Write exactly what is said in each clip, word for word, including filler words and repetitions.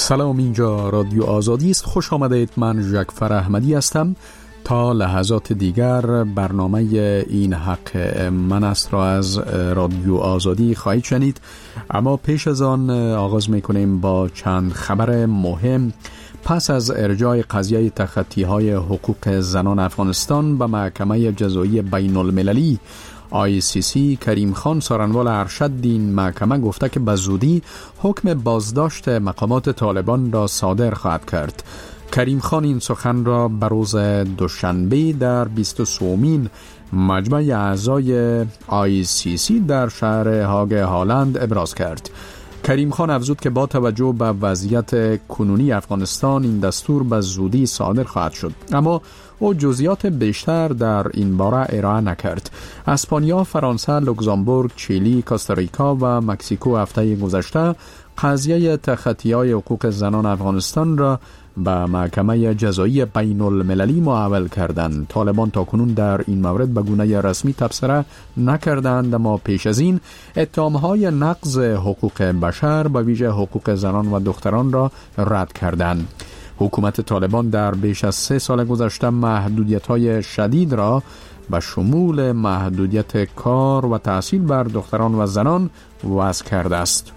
سلام، اینجا رادیو آزادی است. خوش آمدید. من ژکفر احمدی هستم. تا لحظات دیگر برنامه این حق من است را از رادیو آزادی خواهید شنید، اما پیش از آن آغاز میکنیم با چند خبر مهم. پس از ارجاع قضیه تخطی‌های حقوق زنان افغانستان به محکمه جزایی بین المللی آی سی سی، کریم خان سارنوال ارشد این محکمه گفته که به زودی حکم بازداشت مقامات طالبان را صادر خواهد کرد. کریم خان این سخن را به روز دوشنبه در بیست و سومین مجمع اعضای آی سی سی در شهر هاگ هالند ابراز کرد. کریم خان افزود که با توجه به وضعیت کنونی افغانستان این دستور به زودی صادر خواهد شد، اما او جزئیات بیشتر در این باره ارائه نکرد. اسپانیا، فرانسه، لوکزامبورگ، چیلی، کوستاریکا و مکزیکو هفته گذشته قضیه تخطی‌های حقوق زنان افغانستان را به محکمه جزایی بین المللی محول کردند. طالبان تاکنون در این مورد به گونه رسمی تبصره نکردند، اما پیش از این اتهام‌های نقض حقوق بشر به ویژه حقوق زنان و دختران را رد کردند. حکومت طالبان در بیش از سه سال گذشته محدودیت‌های شدید را به شمول محدودیت کار و تحصیل بر دختران و زنان وضع کرده است.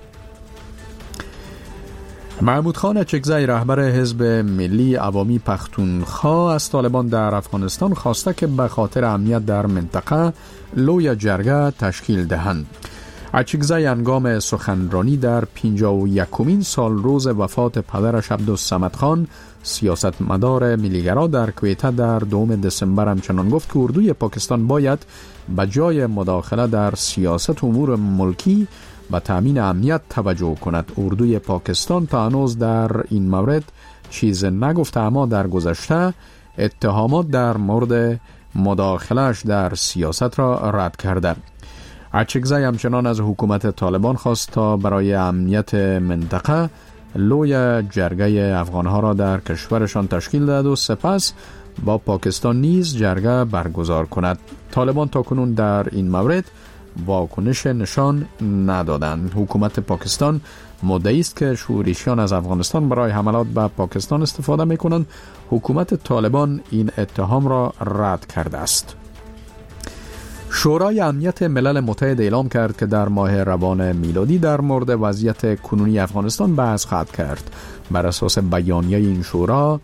محمود خان اچکزی، رهبر حزب ملی عوامی پختونخوا، از طالبان در افغانستان خواسته که به خاطر امنیت در منطقه لوی جرگه تشکیل دهند. اچکزی هنگام سخنرانی در پنجاه و یکمین سال روز وفات پدرش عبدالصمد خان، سیاستمدار ملیگرا، در کویته در دوم دسامبر همچنان گفت که اردوی پاکستان باید به جای مداخله در سیاست امور ملکی به تامین امنیت توجه کند. اردوی پاکستان تا هنوز در این مورد چیز نگفته، اما در گذشته اتهامات در مورد مداخلهش در سیاست را رد کرده. اچکزی همچنان از حکومت طالبان خواست تا برای امنیت منطقه لوی جرگه افغانها را در کشورشان تشکیل دهد و سپس با پاکستان نیز جرگه برگزار کند. طالبان تاکنون در این مورد واکنش نشان ندادند. حکومت پاکستان مدعی است که شورشیان از افغانستان برای حملات به پاکستان استفاده می‌کنند. حکومت طالبان این اتهام را رد کرده است. شورای امنیت ملل متحد اعلام کرد که در ماه روان میلادی در مورد وضعیت کنونی افغانستان بحث خواهد کرد. بر اساس بیانیه این شورا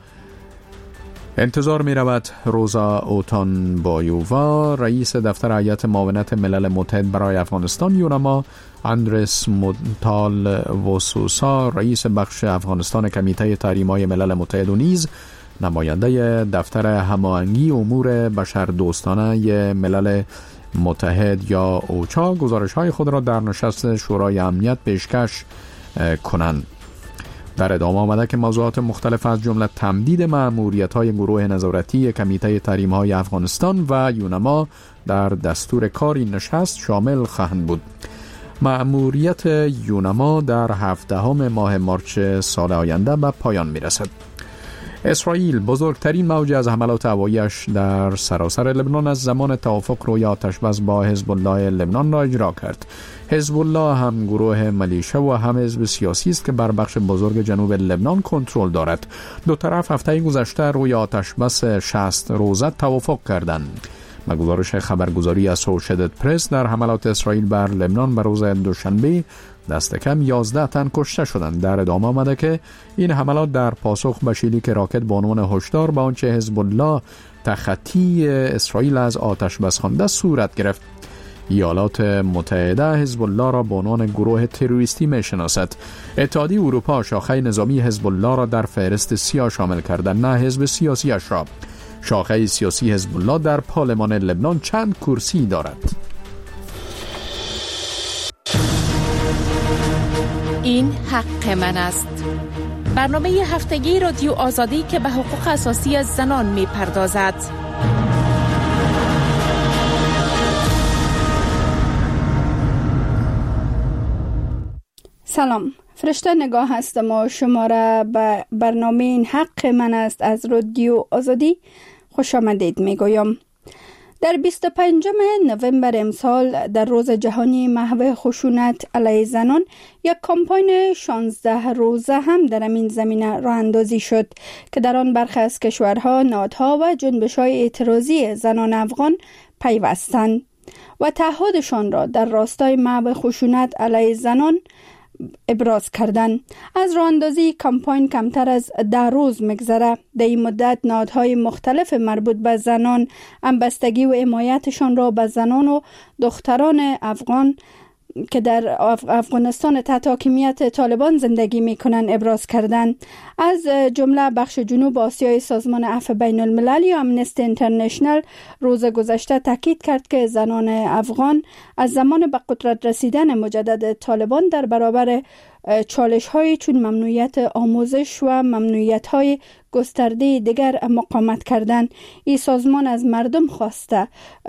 انتظار می رود روزا اوتان بایووا، رئیس دفتر هیئت معاونت ملل متحد برای افغانستان، یونما اندرس مونتال وسوسا، رئیس بخش افغانستان کمیته تحریم‌های ملل متحد و نیز نماینده دفتر هماهنگی امور بشردوستانه ملل متحد یا اوچا گزارش‌های خود را در نشست شورای امنیت پیشکش کنند. در ادامه آمده که موضوعات مختلف از جمله تمدید مأموریت‌های گروه نظارتی کمیته تحریم‌های افغانستان و یونما در دستور کار این نشست شامل خواهند بود. مأموریت یونما در هفدهم ماه مارس سال آینده به پایان می‌رسد. اسرائیل بزرگترین موج از حملات هوایی‌اش در سراسر لبنان از زمان توافق روی آتش‌بس با حزب الله لبنان را اجرا کرد. حزب الله هم گروه ملیشه و هم حزب سیاسی است که بر بخش بزرگ جنوب لبنان کنترل دارد. دو طرف هفته گذشته روی آتش‌بس شصت روزه توافق کردند. به گزارش خبرگزاری اسوشیتد پرس، در حملات اسرائیل بر لبنان به روز دوشنبه دست کم یازده تن کشته شدند. در ادامه آمده که این حملات در پاسخ به شلیک راکت با عنوان هشدار به آنچه حزب الله تخطی اسرائیل از آتش‌بس خوانده صورت گرفت. ایالات متحده حزب الله را به عنوان گروه تروریستی می‌شناسد. اتحادیه اروپا شاخه نظامی حزب الله را در فهرست سیاه شامل کرده، نه حزب سیاسیش را. شاخه سیاسی حزب الله در پارلمان لبنان چند کرسی دارد. این حق من است. برنامه هفتگی رادیو آزادی که به حقوق اساسی از زنان می پردازد. سلام، فرشته نگاه هستم و شما را به برنامه این حق من است از رادیو آزادی خوش آمدید می گویم. در بیست و پنجم نوامبر امسال در روز جهانی محو خشونت علیه زنان یک کمپاین شانزده روزه هم در این زمینه راه اندازی شد که در آن برخی از کشورها، نهادها و جنبش‌های اعتراضی زنان افغان پیوستند و تعهدشان را در راستای محو خشونت علیه زنان ابراز کردند. از راه اندازی کمپاین کمتر از ده روز میگذره. در این مدت نهادهای مختلف مربوط به زنان همبستگی و حمایتشان را به زنان و دختران افغان که در افغانستان تحت حاکمیت طالبان زندگی میکنند ابراز کردند. از جمله بخش جنوب آسیای سازمان عفو بین الملل یا امنستی اینترنشنل روز گذشته تاکید کرد که زنان افغان از زمان به قدرت رسیدن مجدد طالبان در برابر چالش های چون ممنوعیت آموزش و ممنوعیت های گسترده دیگر مقاومت کردند. این سازمان از مردم خواسته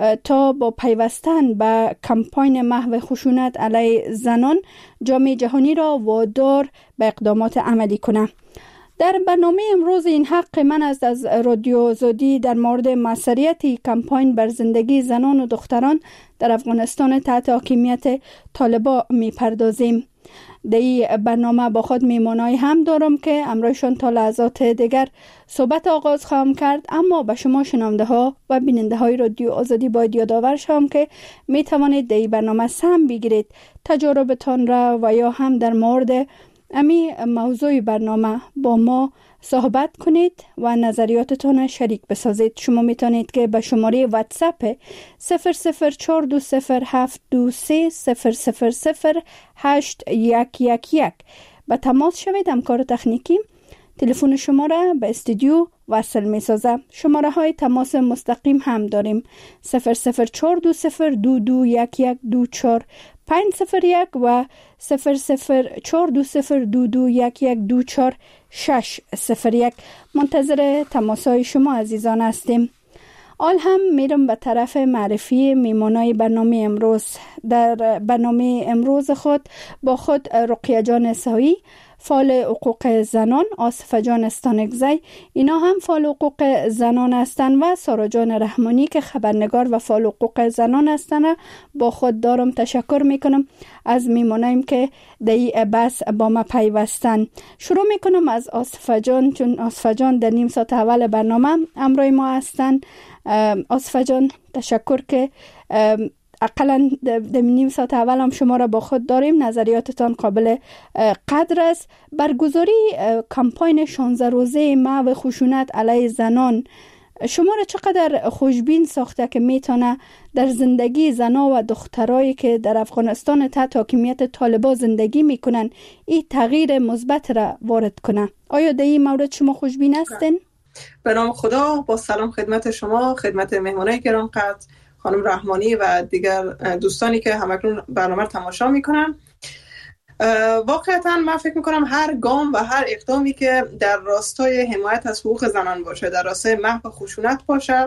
تا با پیوستن به کمپاین محو خشونت علیه زنان جامعه جهانی را وادار به اقدامات عملی کنه. در برنامه امروز این حق من است از رادیو آزادی در مورد موثریت کمپاین بر زندگی زنان و دختران در افغانستان تحت حاکمیت طالبان میپردازیم. در این برنامه با خود میمانایی هم دارم که امروزشان تا لحظات دیگر صحبت آغاز خواهم کرد، اما به شما شنونده ها و بیننده های رادیو آزادی باید یادآور شوم که می توانید در این برنامه سهم بگیرید، تجاربتان را و یا هم در مورد امی موضوع برنامه با ما صحبت کنید و نظریاتتان شریک بسازید. شما میتونید که به شماره واتساپ صفر صفر چهار دو صفر هفت دو سه صفر صفر صفر هشت یک یک یک به تماس شوید. همکار تکنیکی تلفن شما را به استودیو وصل می سازه. شماره های تماس مستقیم هم داریم: صفر صفر چهار دو صفر دو دو یک یک دو چهار پنج صفر یک و صفر صفر چهار دو صفر دو دو یک یک دو چهار شش صفر یک. منتظر تماس های شما عزیزان هستیم. آل هم میرم به طرف معرفی میمانای برنامه امروز. در برنامه امروز خود با خود رقیه جان سایی، فعال حقوق زنان، آصفه جان استانکزی، اینا هم فعال حقوق زنان هستند، و سارا جان رحمانی که خبرنگار و فعال حقوق زنان هستند. با خود دارم تشکر میکنم از میمانایم که در این بحث با ما پیوستن. شروع میکنم از آصفه جان، چون آصفه جان در نیم ساعت اول برنامه همراه ما هستند. آصفه جان تشکر که اقلا در نیم ساعت اول هم شما را با خود داریم. نظریاتتان قابل قدر است. برگزاری کمپاین شانزده روزه محو خشونت علیه زنان شما را چقدر خوشبین ساخته که میتونه در زندگی زنا و دخترایی که در افغانستان تحت حاکمیت طالبان زندگی میکنن این تغییر مثبت را وارد کنه؟ آیا در این مورد شما خوشبین هستین؟ به نام خدا، با سلام خدمت شما، خدمت مهمانای گران قدر، خانم رحمانی و دیگر دوستانی که همکنون برنامه رو تماشا میکنن. واقعا من فکر میکنم هر گام و هر اقدامی که در راستای حمایت از حقوق زنان باشه، در راستای محو خشونت باشه،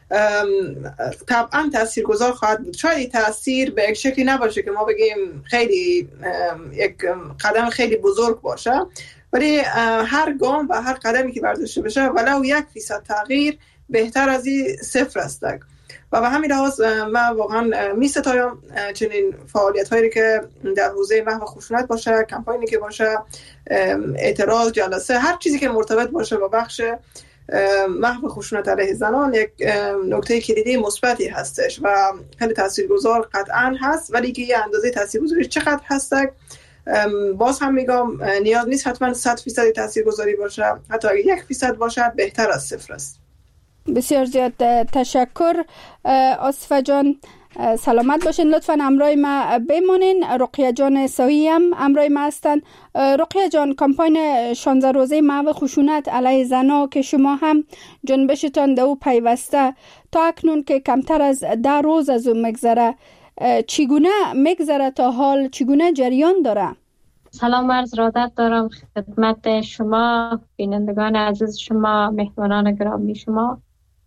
طبعا تاثیرگذار خواهد بود. شاید تاثیر به یک شکلی نباشه که ما بگیم خیلی یک قدم خیلی بزرگ باشه، ولی هر گام و هر قدمی که برداشته بشه ولو یک فیصد تغییر بهتر از این صفر است. و به همین لحاظ من واقعا می ستایم چنین فعالیت هایی که در حوزه محو خشونت باشه، کمپاینی که باشه، اعتراض، جلسه، هر چیزی که مرتبط باشه با بخش محو خشونت علیه زنان یک نکته کلیدی مثبتی هستش و خیلی تاثیرگذار قطعا هست. ولی که یه اندازه تاثیرگذاری چقدر هست، باز هم میگم نیاز نیست حتما صد فیصد تاثیرگذاری باشه، حتی اگه یک فیصد باشه بهتر از صفر است. بسیار زیاد تشکر آصفه جان. سلامت باشین. لطفاً همراه ما بمانین. رقیه جان سایی هم همراه ما هستن. رقیه جان، کمپاین شانزده روزه محو خشونت علیه زنان که شما هم جنبشتان در او پیوسته، تا اکنون که کمتر از ده روز از اون مگذره، چگونه مگذره تا حال؟ چگونه جریان داره؟ سلام عرض ارادت دارم خدمت شما، بینندگان عزیز شما، مهمانان گرامی شما،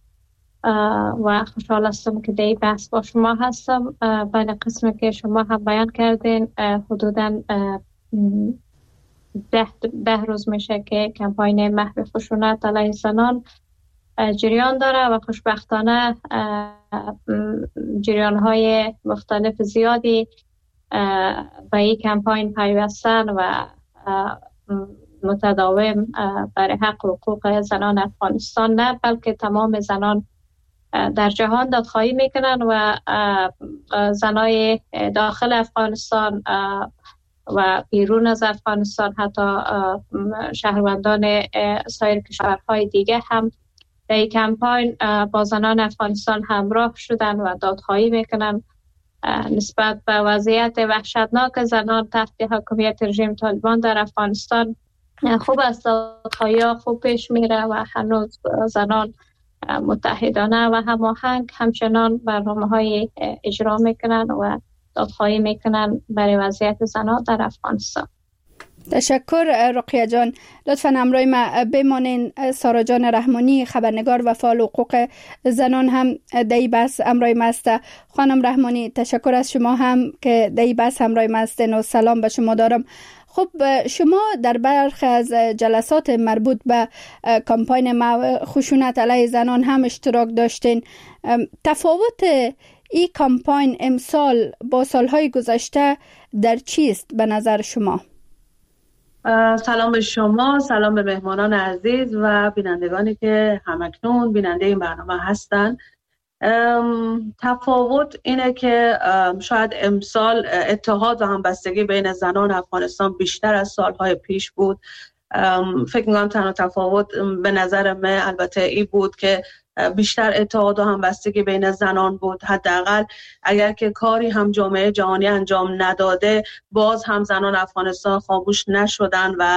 و خوشحال هستم که در این بحث با شما هستم. بین قسمی که شما هم بیان کردین، حدوداً ده, ده روز میشه که کمپاین محو خشونت علیه زنان جریان داره و خوشبختانه جریان های مختلف زیادی به این کمپاین پیوستن و متداوم برای حق و حقوق زنان افغانستان نه بلکه تمام زنان در جهان دادخواهی میکنن و زنای داخل افغانستان و بیرون از افغانستان حتی شهروندان سایر کشورهای دیگه هم در این کمپاین با زنان افغانستان همراه شدن و دادخواهی میکنن نسبت به وضعیت وحشتناک زنان تحت حاکمیت رژیم طالبان در افغانستان. خوب است دادخواهی ها خوب پیش میره و هنوز زنان متحدانه و هماهنگ همچنان برنامه های اجرا میکنن و دادخواهی میکنن برای وضعیت زنان در افغانستان. تشکر رقیه جان. لطفاً همراه ما بمانین. سارا جان رحمانی خبرنگار و فعال حقوق زنان هم در بحث همراه ما است. خانم رحمانی تشکر از شما هم که در بحث همراه ما هستین و سلام به شما دارم. خب شما در برخی از جلسات مربوط به کمپاین خشونت علیه زنان هم اشتراک داشتین. تفاوت این کمپاین امسال با سالهای گذشته در چیست به نظر شما؟ سلام به شما، سلام به مهمانان عزیز و بینندگانی که همکنون بیننده این برنامه هستند. تفاوت اینه که شاید امسال اتحاد و همبستگی بین زنان افغانستان بیشتر از سالهای پیش بود. فکر می‌کنم تنها تفاوت به نظر من البته ای بود که بیشتر اتحاد و همبستگی بین زنان بود. حداقل اگر که کاری هم جامعه جهانی انجام نداده باز هم زنان افغانستان خاموش نشدن و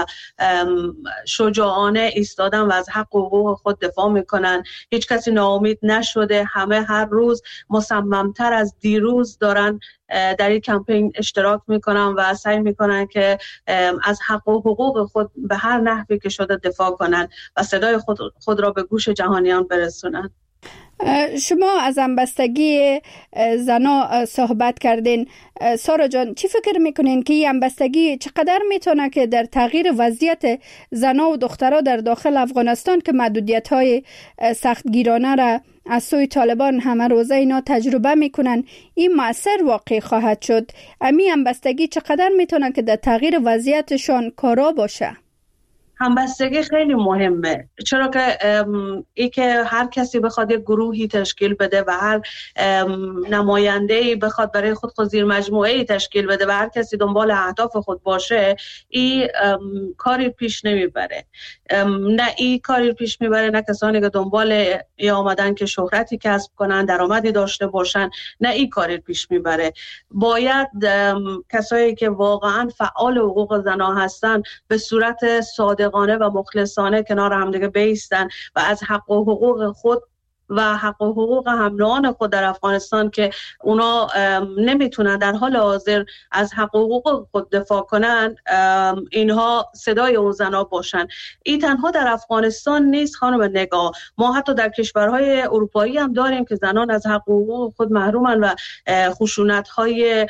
شجاعانه ایستادن و از حق و حقوق خود دفاع میکنن. هیچ کسی ناامید نشده، همه هر روز مصممتر از دیروز دارن در این کمپین اشتراک میکنن و سعی میکنن که از حق و حقوق خود به هر نحوی که شده دفاع کنن و صدای خود, خود را به گوش جهانیان برسونن. شما از همبستگی زنا صحبت کردین. سارا جان چی فکر میکنین که این همبستگی چقدر میتونه که در تغییر وضعیت زنا و دخترها در داخل افغانستان که محدودیت های سختگیرانه را از سوی طالبان همه روزه اینا تجربه میکنن این مؤثر واقع خواهد شد؟ امی همبستگی چقدر میتونه که در تغییر وضعیتشان کارا باشه؟ همبستگی خیلی مهمه، چرا که ای که هر کسی بخواد یک گروهی تشکیل بده و هر نماینده‌ای بخواد برای خود خود زیر مجموعه‌ای تشکیل بده و هر کسی دنبال اهداف خود باشه این کاری پیش نمیبره. نه این کاری پیش میبره، نه کسانی که دنبال ای آمدن که شهرتی کسب کنن، درآمدی داشته باشن، نه این کاری پیش میبره. باید کسایی که واقعا فعال حقوق زنان هستن به صورت صادق و مخلصانه کنار همدیگه بیستن و از حق و حقوق خود و حق و حقوق هم نوعان خود در افغانستان که اونا نمیتونن در حال حاضر از حق و حقوق خود دفاع کنن اینها صدای اون زنا باشن. این تنها در افغانستان نیست خانم نگاه، ما حتی در کشورهای اروپایی هم داریم که زنان از حق و حقوق خود محرومن و خشونت‌های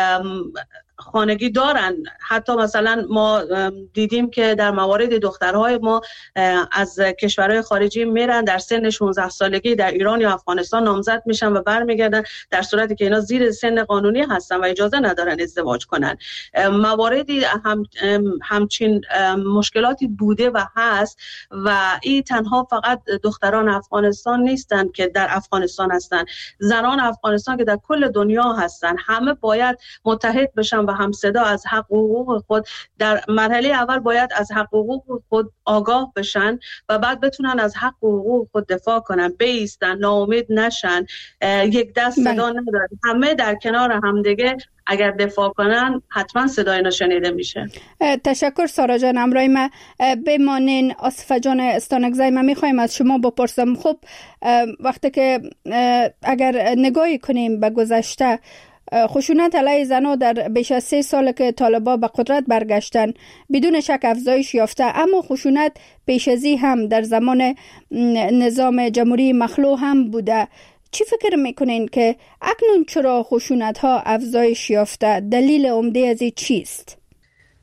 خانگی دارن. حتی مثلا ما دیدیم که در موارد دخترهای ما از کشورهای خارجی میرن در سن شانزده سالگی در ایران یا افغانستان نامزد میشن و برمیگردن در صورتی که اینا زیر سن قانونی هستن و اجازه ندارن ازدواج کنن. مواردی هم همچین مشکلاتی بوده و هست و این تنها فقط دختران افغانستان نیستن که در افغانستان هستن، زنان افغانستان که در کل دنیا هستن. همه باید متحد بشن و هم صدا از حق و حقوق خود. در مرحله اول باید از حق و حقوق خود آگاه بشن و بعد بتونن از حق و حقوق خود دفاع کنن، بیستن، ناامید نشن، یک دست صدا ندارن. همه در کنار همدیگه اگر دفاع کنن حتما صدای اینا شنیده میشه. تشکر سارا جان. همراه ما بمانین. آصفه جان استانکزی، من میخوایم از شما بپرسم، خب وقتی که اگر نگاهی کنیم به گذشته خشونت علیه زنان در بیش از سه سال که طالبان به قدرت برگشتن بدون شک افزایش یافته، اما خشونت پیش ازی هم در زمان نظام جمهوری مخلوع هم بوده. چی فکر میکنین که اکنون چرا خشونت ها افزایش یافته؟ دلیل عمده از این چیست؟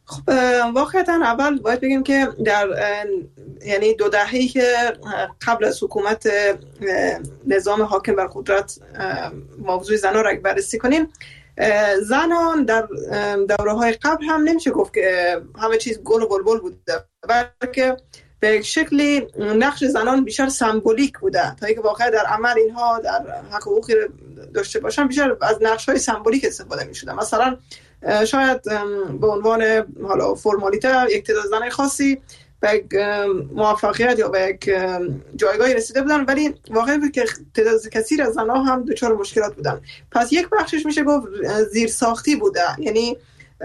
خب واقعا اول باید بگیم که در یعنی دو دهه‌ای که قبل از حکومت نظام حاکم بر قدرت موضوع زنان را بررسی کنیم، زنان در دوره‌های قبل هم نمیشه گفت که همه چیز گل و بلبل بوده، بلکه به شکلی نقش زنان بیشتر سمبولیک بوده تا اینکه واقعا در عمل اینها در حقوقی داشته باشن بیشتر از نقش‌های سمبولیک استفاده می‌شده. مثلا شاید به عنوان حالا فرمالیته یک تعداد زنان خاصی به یک موفقیت یا به یک جایگاهی رسیده بودن، ولی واقعا بود که تعداد کثیر از زنها هم دچار مشکلات بودن. پس یک بخشش میشه گفت زیر ساختی بوده، یعنی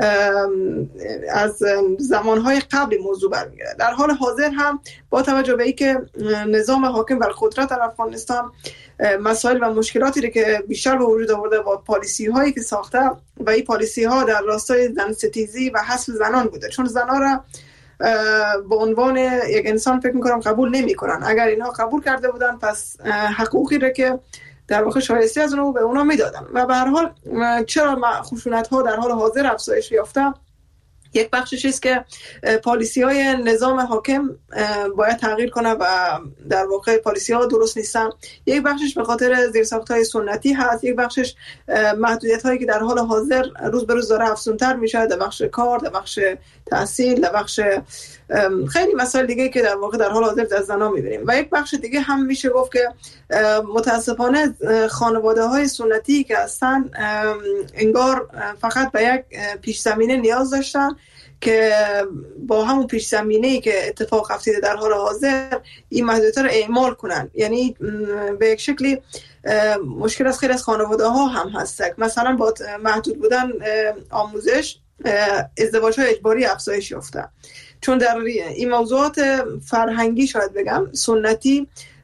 از زمانهای قبل موضوع برمیگرده. در حال حاضر هم با توجه به اینکه نظام حاکم بر قدرت در افغانستان مسائل و مشکلاتی رو که بیشتر به وجود آورده با پالیسی هایی که ساخته و این پالیسی ها در راستای زن ستیزی و حذف زنان بوده، چون زنان را به عنوان یک انسان فکر میکنم قبول نمی کنن. اگر اینها قبول کرده بودن پس حقوقی رو که در واقع شایسته از اونو به اونا میدادن و به هر حال چرا خشونت ها در حال حاضر افزایش یافته؟ یک بخشش است که پالیسی های نظام حاکم باید تغییر کنه و در واقع پالیسی ها درست نیستن. یک بخشش به خاطر زیرساخت های سنتی هست، یک بخشش محدودیت هایی که در حال حاضر روز به روز داره افزونتر میشه در بخش کار، در بخش تحصیل، در بخش خیلی مسائل دیگه که در واقع در حال حاضر در زنان میبینیم. و یک بخش دیگه هم میشه گفت که متاسفانه خانواده های سنتی که هستن انگار فقط به یک پیش زمینه نیاز داشتن که با همون پیش زمینه‌ای که اتفاق افتاده در حال حاضر این محدودیت‌ها رو اعمال کنن. یعنی به یک شکلی مشکل از خیلی از خانواده ها هم هست، مثلا با محدود بودن آموزش ازدواج‌های اجباری افزایش یافته، چون در این موضوعات فرهنگی شاید بگم سنتی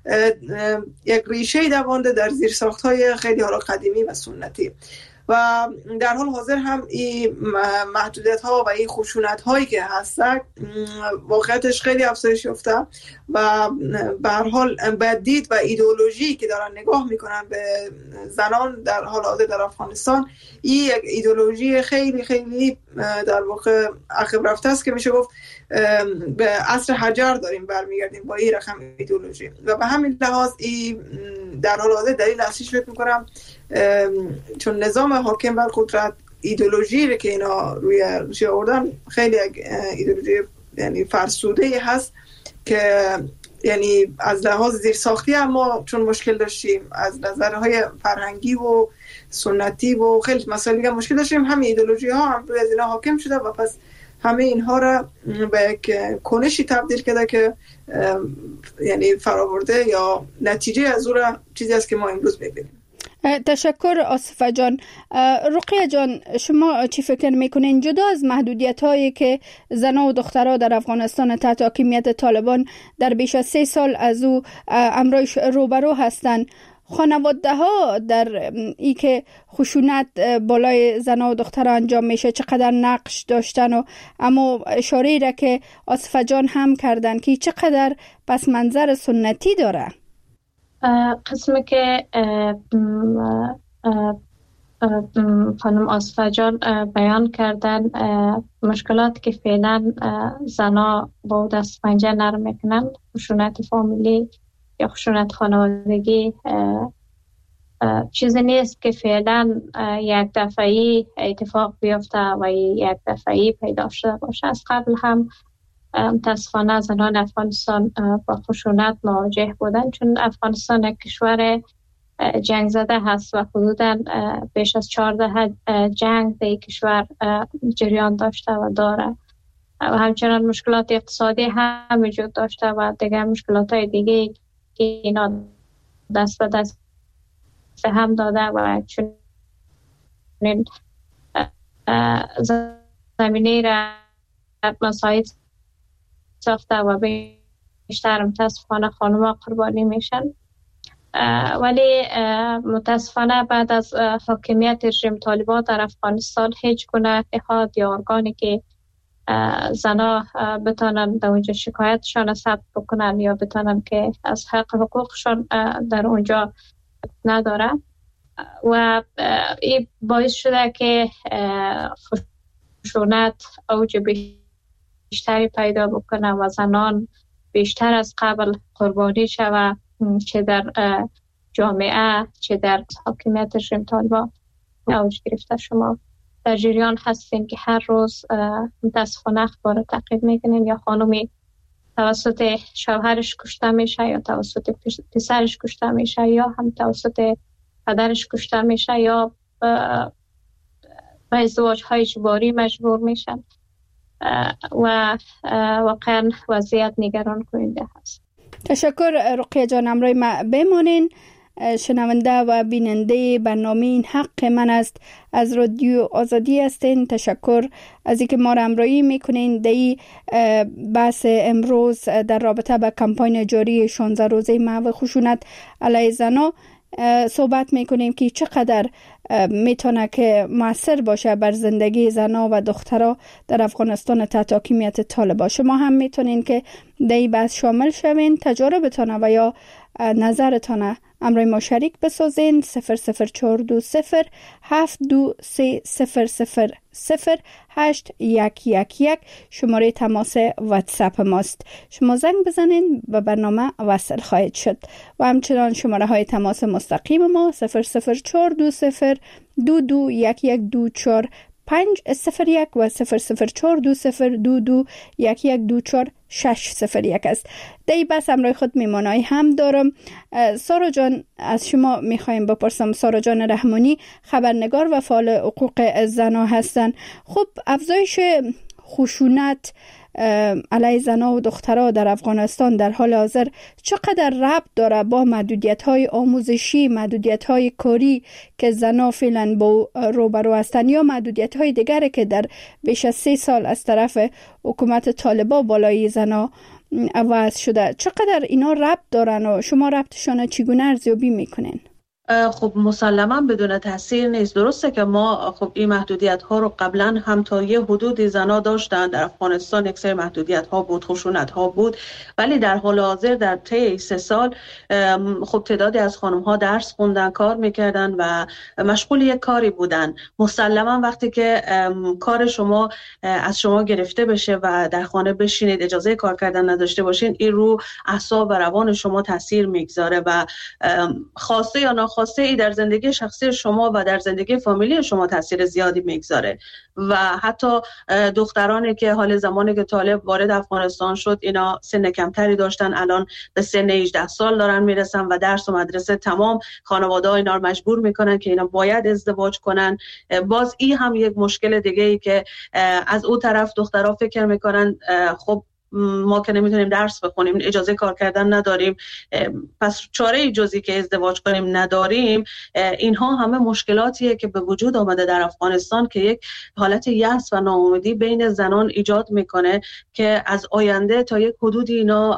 یک ریشه دوانده در زیرساخت‌های خیلی حالا قدیمی و سنتی و در حال حاضر هم این محدودیت‌ها و این خشونت‌هایی که هست واقعیتش خیلی افزایش یافته و به هر حال باید دید و ایدئولوژی که دارن نگاه میکنن به زنان در حال حاضر در افغانستان این یک ایدئولوژی خیلی خیلی در واقع عقب رفته است که میشه گفت به عصر حجر داریم برمیگردیم با این رقم ایدئولوژی و به همین لحاظ این در حال حاضر دلیل اصلیش فکر میکنم چون نظام حاکم بر قدرت ایدئولوژی رو که اینا روی روی آوردن خیلی ایدئولوژی یعنی فرسوده هست که یعنی از لحاظ زیرساختی هم ما چون مشکل داشتیم، از نظرهای فرهنگی و سنتی و خیلی مسائل دیگه مشکل داشتیم، همین ایدئولوژی ها هم روی از اینا حاکم شده و پس همه اینها را به یک کنشی تبدیل کرده که یعنی فراورده یا نتیجه از اون را چیزی است که ما امروز می‌بینیم. تشکر آصفه جان. رقیه جان، شما چی فکر میکنین جدا از محدودیت هایی که زنان و دخترها در افغانستان تحت حاکمیت طالبان در بیش از سه سال از او امرایش روبرو هستند، خانواده ها در ای که خشونت بالای زنان و دخترها انجام میشه چقدر نقش داشتن و اما اشاره را که آصفه جان هم کردن که چقدر پس منظر سنتی داره؟ قسمی که خانم آصفه جان بیان کردن مشکلات که فعلا زنا با دست پنجه نرم میکنن، خشونت فامیلی یا خشونت خانوادگی چیزی نیست که فعلا یک دفعی اتفاق بیفته و یک دفعی پیدا شده باشه. از قبل هم متاسفانه زنان افغانستان با خشونت مواجه بودن، چون افغانستان یک کشور جنگ زده هست و حدوداً بیش از چهارده جنگ در کشور جریان داشته و داره و همچنان مشکلات اقتصادی هم وجود داشته و دیگه مشکلات های دیگه که اینا دست به دست هم داده و چون زمینه را مساعد ساخته و بیشتر متاسفانه خانم‌ها قربانی میشن. ولی متاسفانه بعد از حاکمیت رژیم طالبان در افغانستان هیچ گونه نهاد یا ارگانی که زنا بتونن در اونجا شکایتشان ثبت بکنن یا بتونن که از حق حقوقشان در اونجا نداره و این باعث شده که خشونت اوج بیشتری پیدا بکنه و زنان بیشتر از قبل قربانی شوه، چه در جامعه چه در حاکمیت رژیم طالبان اوج گرفته. شما در جریان هستین که هر روز متاسفانه اخبار تعقیب میکنین یا خانمی توسط شوهرش کشته میشه یا توسط پسرش کشته میشه یا هم توسط پدرش کشته میشه یا به ازدواج های اجباری مجبور میشن و واقعا وضعیت نگران کننده هست. تشکر رقیه جان، امروی ما بمانین. شنونده و بیننده برنامه این حق من است از رادیو آزادی هستین. تشکر از اینکه ما را همراهی میکنین. در بحث امروز در رابطه با کمپاین جاری شانزده روزه محو خشونت علیه زنان صحبت میکنیم که چقدر میتونه که مؤثر باشه بر زندگی زنان و دخترها در افغانستان تحت حاکمیت طالبان. شما هم میتونین که در این بحث شامل شوین، تجاربتان و یا نظرتان امروی ما شریک بسازین. صفر صفر چهار دو صفر هفت دو سه صفر صفر صفر هشت یک یک یک شماره تماس واتساپ ماست. شما زنگ بزنین و برنامه وصل خواهید شد و همچنان شماره های تماس مستقیم ما صفر صفر چهار دو صفر دو دو یک یک دو چهار پنج صفر یک و صفر صفر چهار دو صفر دو دو یک یک دو چهار شش صفر یک است. در این بحث همراه خود میمانایی هم دارم. سارا جان، از شما میخوایم بپرسم. سارا جان رحمانی خبرنگار و فعال حقوق زنان هستند. خب افزایش خشونت علیه زنان و دخترها در افغانستان در حال حاضر چقدر ربط داره با محدودیت‌های آموزشی، محدودیت‌های کاری که زنان فعلا با روبرو هستند یا محدودیت‌های دیگری که در بیش از سه سال از طرف حکومت طالبان بالای زنان وضع شده؟ چقدر اینا ربط دارن و شما ربطشان چگونه ارزیابی میکنین؟ خب مسلما بدون تاثیر نیست. درسته که ما خب این محدودیت ها رو قبلا هم تا یه حدودی زنا داشتن در افغانستان، یک سری محدودیت ها بود، خشونت ها بود، ولی در حال حاضر در طی سه سال خب تعدادی از خانم ها درس خوندن، کار میکردن و مشغول یک کاری بودن. مسلما وقتی که کار شما از شما گرفته بشه و در خانه بشینید، اجازه کار کردن نداشته باشین، این رو اعصاب و روان شما تاثیر میگذاره و خواسته یا ناخواسته خواسته ای در زندگی شخصی شما و در زندگی فامیلی شما تاثیر زیادی میگذاره. و حتی دخترانی که حال زمانی که طالب وارد افغانستان شد اینا سن کمتری داشتن، الان به سن هجده سال دارن میرسن و درس و مدرسه تمام، خانواده ها اینا رو مجبور میکنن که اینا باید ازدواج کنن. باز این هم یک مشکل دیگه ای که از اون طرف دخترها فکر میکنن خب ما که نمیتونیم درس بخونیم، اجازه کار کردن نداریم، پس چاره جزی که ازدواج کنیم نداریم. اینها همه مشکلاتیه که به وجود آمده در افغانستان که یک حالت یأس و ناامیدی بین زنان ایجاد میکنه که از آینده تا یک حدودی اینا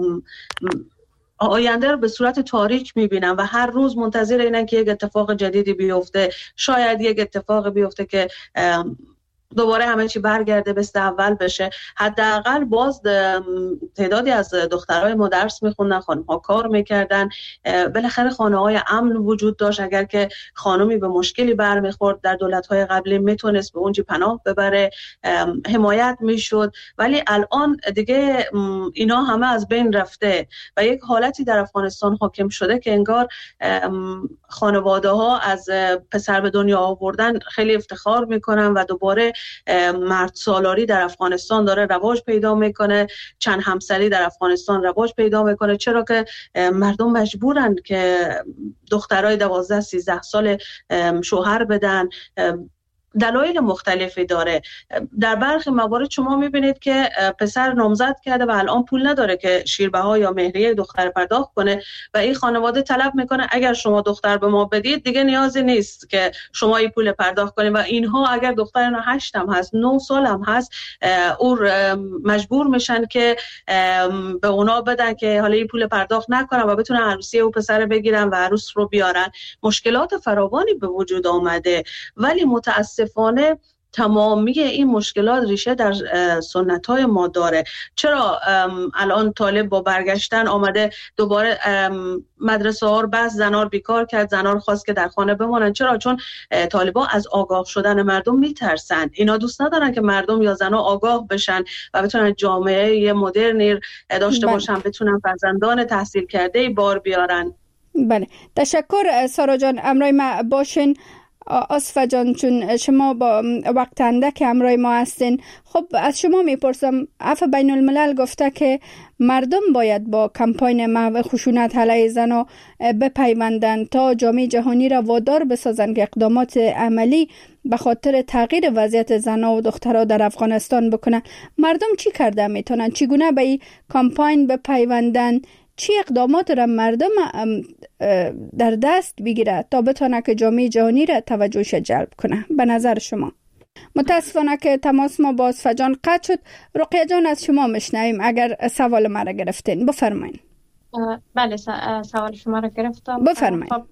آینده رو به صورت تاریک میبینن و هر روز منتظر اینن که یک اتفاق جدیدی بیفته، شاید یک اتفاق بیفته که دوباره همه چی برگرده به اول بشه. حداقل باز تعدادی از دخترای ما درس میخوندن، خانم‌ها کار میکردن، بالاخره خانه‌های امن وجود داشت. اگر که خانمی به مشکلی برمیخورد در دولت‌های قبلی میتونست به اونجا پناه ببره، حمایت میشد. ولی الان دیگه اینا همه از بین رفته و یک حالتی در افغانستان حاکم شده که انگار خانواده‌ها از پسر به دنیا آوردن خیلی افتخار میکنن و دوباره مرد سالاری در افغانستان داره رواج پیدا میکنه، چند همسری در افغانستان رواج پیدا میکنه. چرا که مردم مجبورن که دخترای دوازده سیزده سال شوهر بدن. دلایل مختلفی داره. در برخی موارد شما میبینید که پسر نامزد کرده و الان پول نداره که شیربها یا مهریه دختر پرداخت کنه و این خانواده طلب میکنه اگر شما دختر به ما بدید دیگه نیازی نیست که شما این پول پرداخت کنید. و اینها اگر دختر هشت هم هست، نه سال هم هست، او مجبور میشن که به اونا بدن که حالا این پول پرداخت نکنن و بتونن عروسی او پسر بگیرن و عروس رو بیارن. مشکلات فراوانی به وجود آمده ولی متاسف فانه تمامی این مشکلات ریشه در سنت های ما داره. چرا الان طالب با برگشتن آمده دوباره مدرسه ها رو بس زنها رو بیکار کرد، زنها رو خواست که در خانه بمونن؟ چرا؟ چون طالبان از آگاه شدن مردم میترسن. اینا دوست ندارن که مردم یا زنها آگاه بشن و بتونن جامعه مدرنی داشته باشن، بتونن فرزندان تحصیل کرده بار بیارن. بله، تشکر سارا جان. امرای ما باشین. آصفه جان، چون شما با وقت اندک امرای ما هستین، خب از شما میپرسم، عفو بین الملل گفته که مردم باید با کمپاین محو خشونت علیه زنها بپیوندند تا جامعه جهانی را وادار بسازند که اقدامات عملی به خاطر تغییر وضعیت زنها و دخترها در افغانستان بکنن. مردم چی کرده میتونن؟ چگونه به این کمپاین بپیوندند؟ چی اقدامات را مردم در دست بگیره تا بتونه که جامعه جهانی را توجهش جلب کنه به نظر شما؟ متاسفانه که تماس ما با آصفه جان قطع شد. رقیه جان، از شما مشنویم اگر سوال ما را گرفتین. بفرمایید. بله، سوال شما را گرفتم. بفرمایید. خب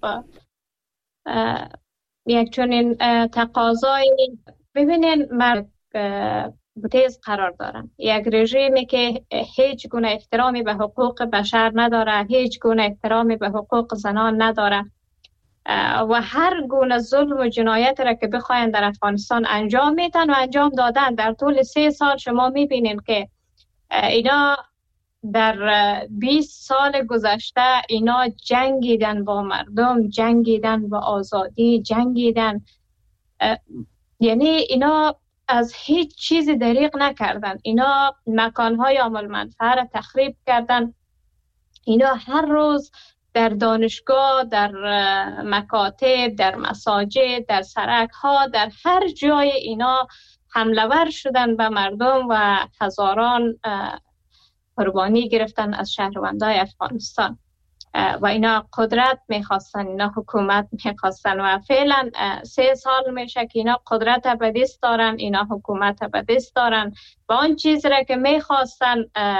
یک چنین تقاضایی، ببینین، مرد بوتیز قرار دارن. یک رژیمی که هیچ گونه احترامی به حقوق بشر نداره، هیچ گونه احترامی به حقوق زنان نداره و هر گونه ظلم و جنایت را که بخواین در افغانستان انجام میدن و انجام دادن. در طول سه سال شما میبینین که اینا در بیست سال گذشته اینا جنگیدن با مردم، جنگیدن با آزادی، جنگیدن، یعنی اینا از هیچ چیزی دریغ نکردن. اینا مکانهای عامل منفعه را تخریب کردن. اینا هر روز در دانشگاه، در مکاتب، در مساجد، در سرک ها، در هر جای اینا حمله ور شدن به مردم و هزاران قربانی گرفتن از شهروندان افغانستان و اینا قدرت میخواستن، اینا حکومت میخواستن و فعلا سه سال میشه که اینا قدرت ابدیست دارن، اینا حکومت ابدیست دارن و آن چیز را که میخواستن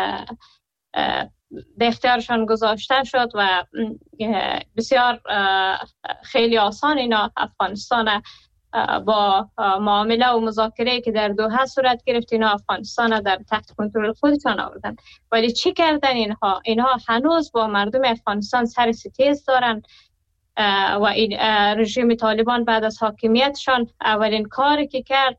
در اختیارشان گذاشته شد و بسیار خیلی آسان اینا افغانستان با معامله و مذاکره که در دوحه صورت گرفت، اینا افغانستان در تحت کنترل خودشان آوردن. ولی چی کردن اینها؟ اینها هنوز با مردم افغانستان سر ستیز دارن و این رژیم طالبان بعد از حاکمیتشان اولین کاری که کرد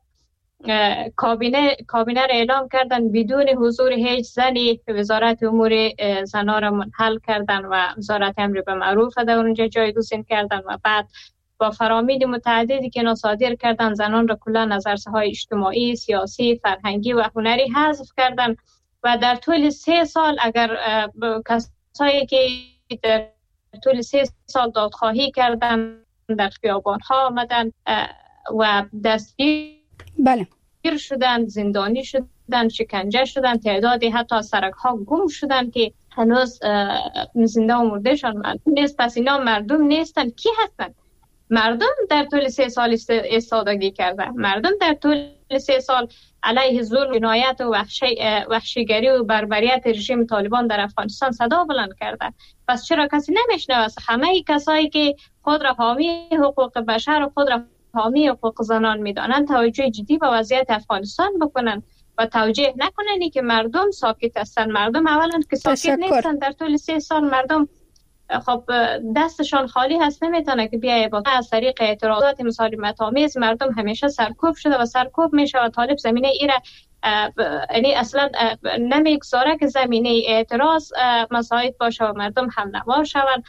کابینه کابینه را اعلام کردن بدون حضور هیچ زنی. وزارت امور زنان را منحل کردن و وزارت امر به معروف در اونجا جایگزین کردن و بعد با فرامین متعددی که صادر کردن زنان را کلا از عرصه‌های اجتماعی، سیاسی، فرهنگی و هنری حذف کردن و در طول سه سال اگر کسایی که در طول سه سال دادخواهی کردن در خیابان‌ها آمدن و دستگیر بله شدن، زندانی شدن، شکنجه شدن، تعدادی حتی سرک ها گم شدن که هنوز زنده و مردهشان معلوم نیست. پس اینا مردم نیستن. کی هستن؟ مردم در طول سه سال ایستادگی کرده. مردم در طول سه سال علیه ظلم، جنایت و وحشی وحشیگری و بربریت رژیم طالبان در افغانستان صدا بلند کرده. پس چرا کسی نمیشنوه؟ همه کسایی که خود را حامی حقوق بشر و خود را حامی حقوق زنان میدانن توجه جدی به وضعیت افغانستان بکنن و توجه نکنن که مردم ساکت هستن. مردم اولا که ساکت تشکر. نیستن. در طول سه سال مردم خب دستشان خالی هست، نمیتونه که بیایه با از طریق اعتراضات مسالمت آمیز. مردم همیشه سرکوب شده و سرکوب میشه و طالب زمینه ایره یعنی اصلا نمیگذاره که زمینه اعتراض مساعد باشه و مردم هم نوار شوند.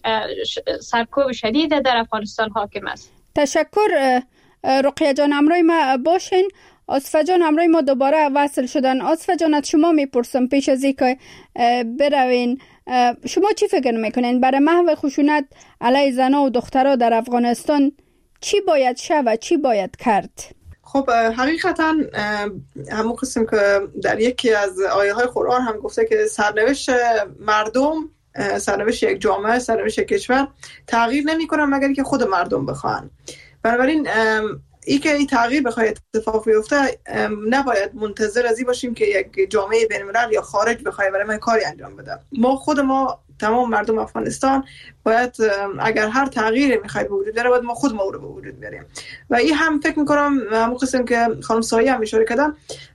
سرکوب شدید در افغانستان حاکم است. تشکر رقیه جان. امروی ما باشین. آصفه جان امروی ما دوباره وصل شدن. آصفه جان از شما میپرسم پیش از اینکه بروین، شما چی فکر میکنین برای محو خشونت علیه زنها و دخترها در افغانستان چی باید شد و چی باید کرد؟ خب حقیقتا همون قسم که در یکی از آیه های قرآن هم گفته که سرنوشت مردم، سرنوشت یک جامعه، سرنوشت یک کشور تغییر نمی کنن مگر که خود مردم بخوان. بنابراین ای که این تغییر بخواد اتفاق بیفته نباید منتظر از این باشیم که یک جامعه بین‌الملل یا خارج بخواد برای ما کاری انجام بده. ما خود ما تمام مردم افغانستان باید اگر هر تغییری میخواد به وجود بیاره باید ما خود ما رو به وجود بیاریم. و این هم فکر میکنم همون قسم که خانم سایه هم اشاره کردن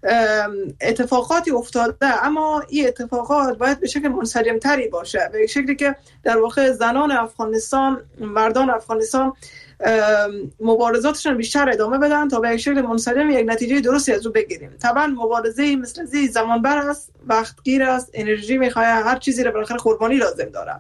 اتفاقاتی افتاده، اما این اتفاقات باید به شکل منسجم تری باشه، به شکلی که در واقع زنان افغانستان، مردان افغانستان مبارزاتشون بیشتر ادامه بدن تا به یک شکل منسجم یک نتیجه درستی از او بگیریم. طبعا مبارزه مثل زی زمان بر است، وقتگیر است، انرژی میخواد، هر چیزی رو بالاخره قربانی لازم داره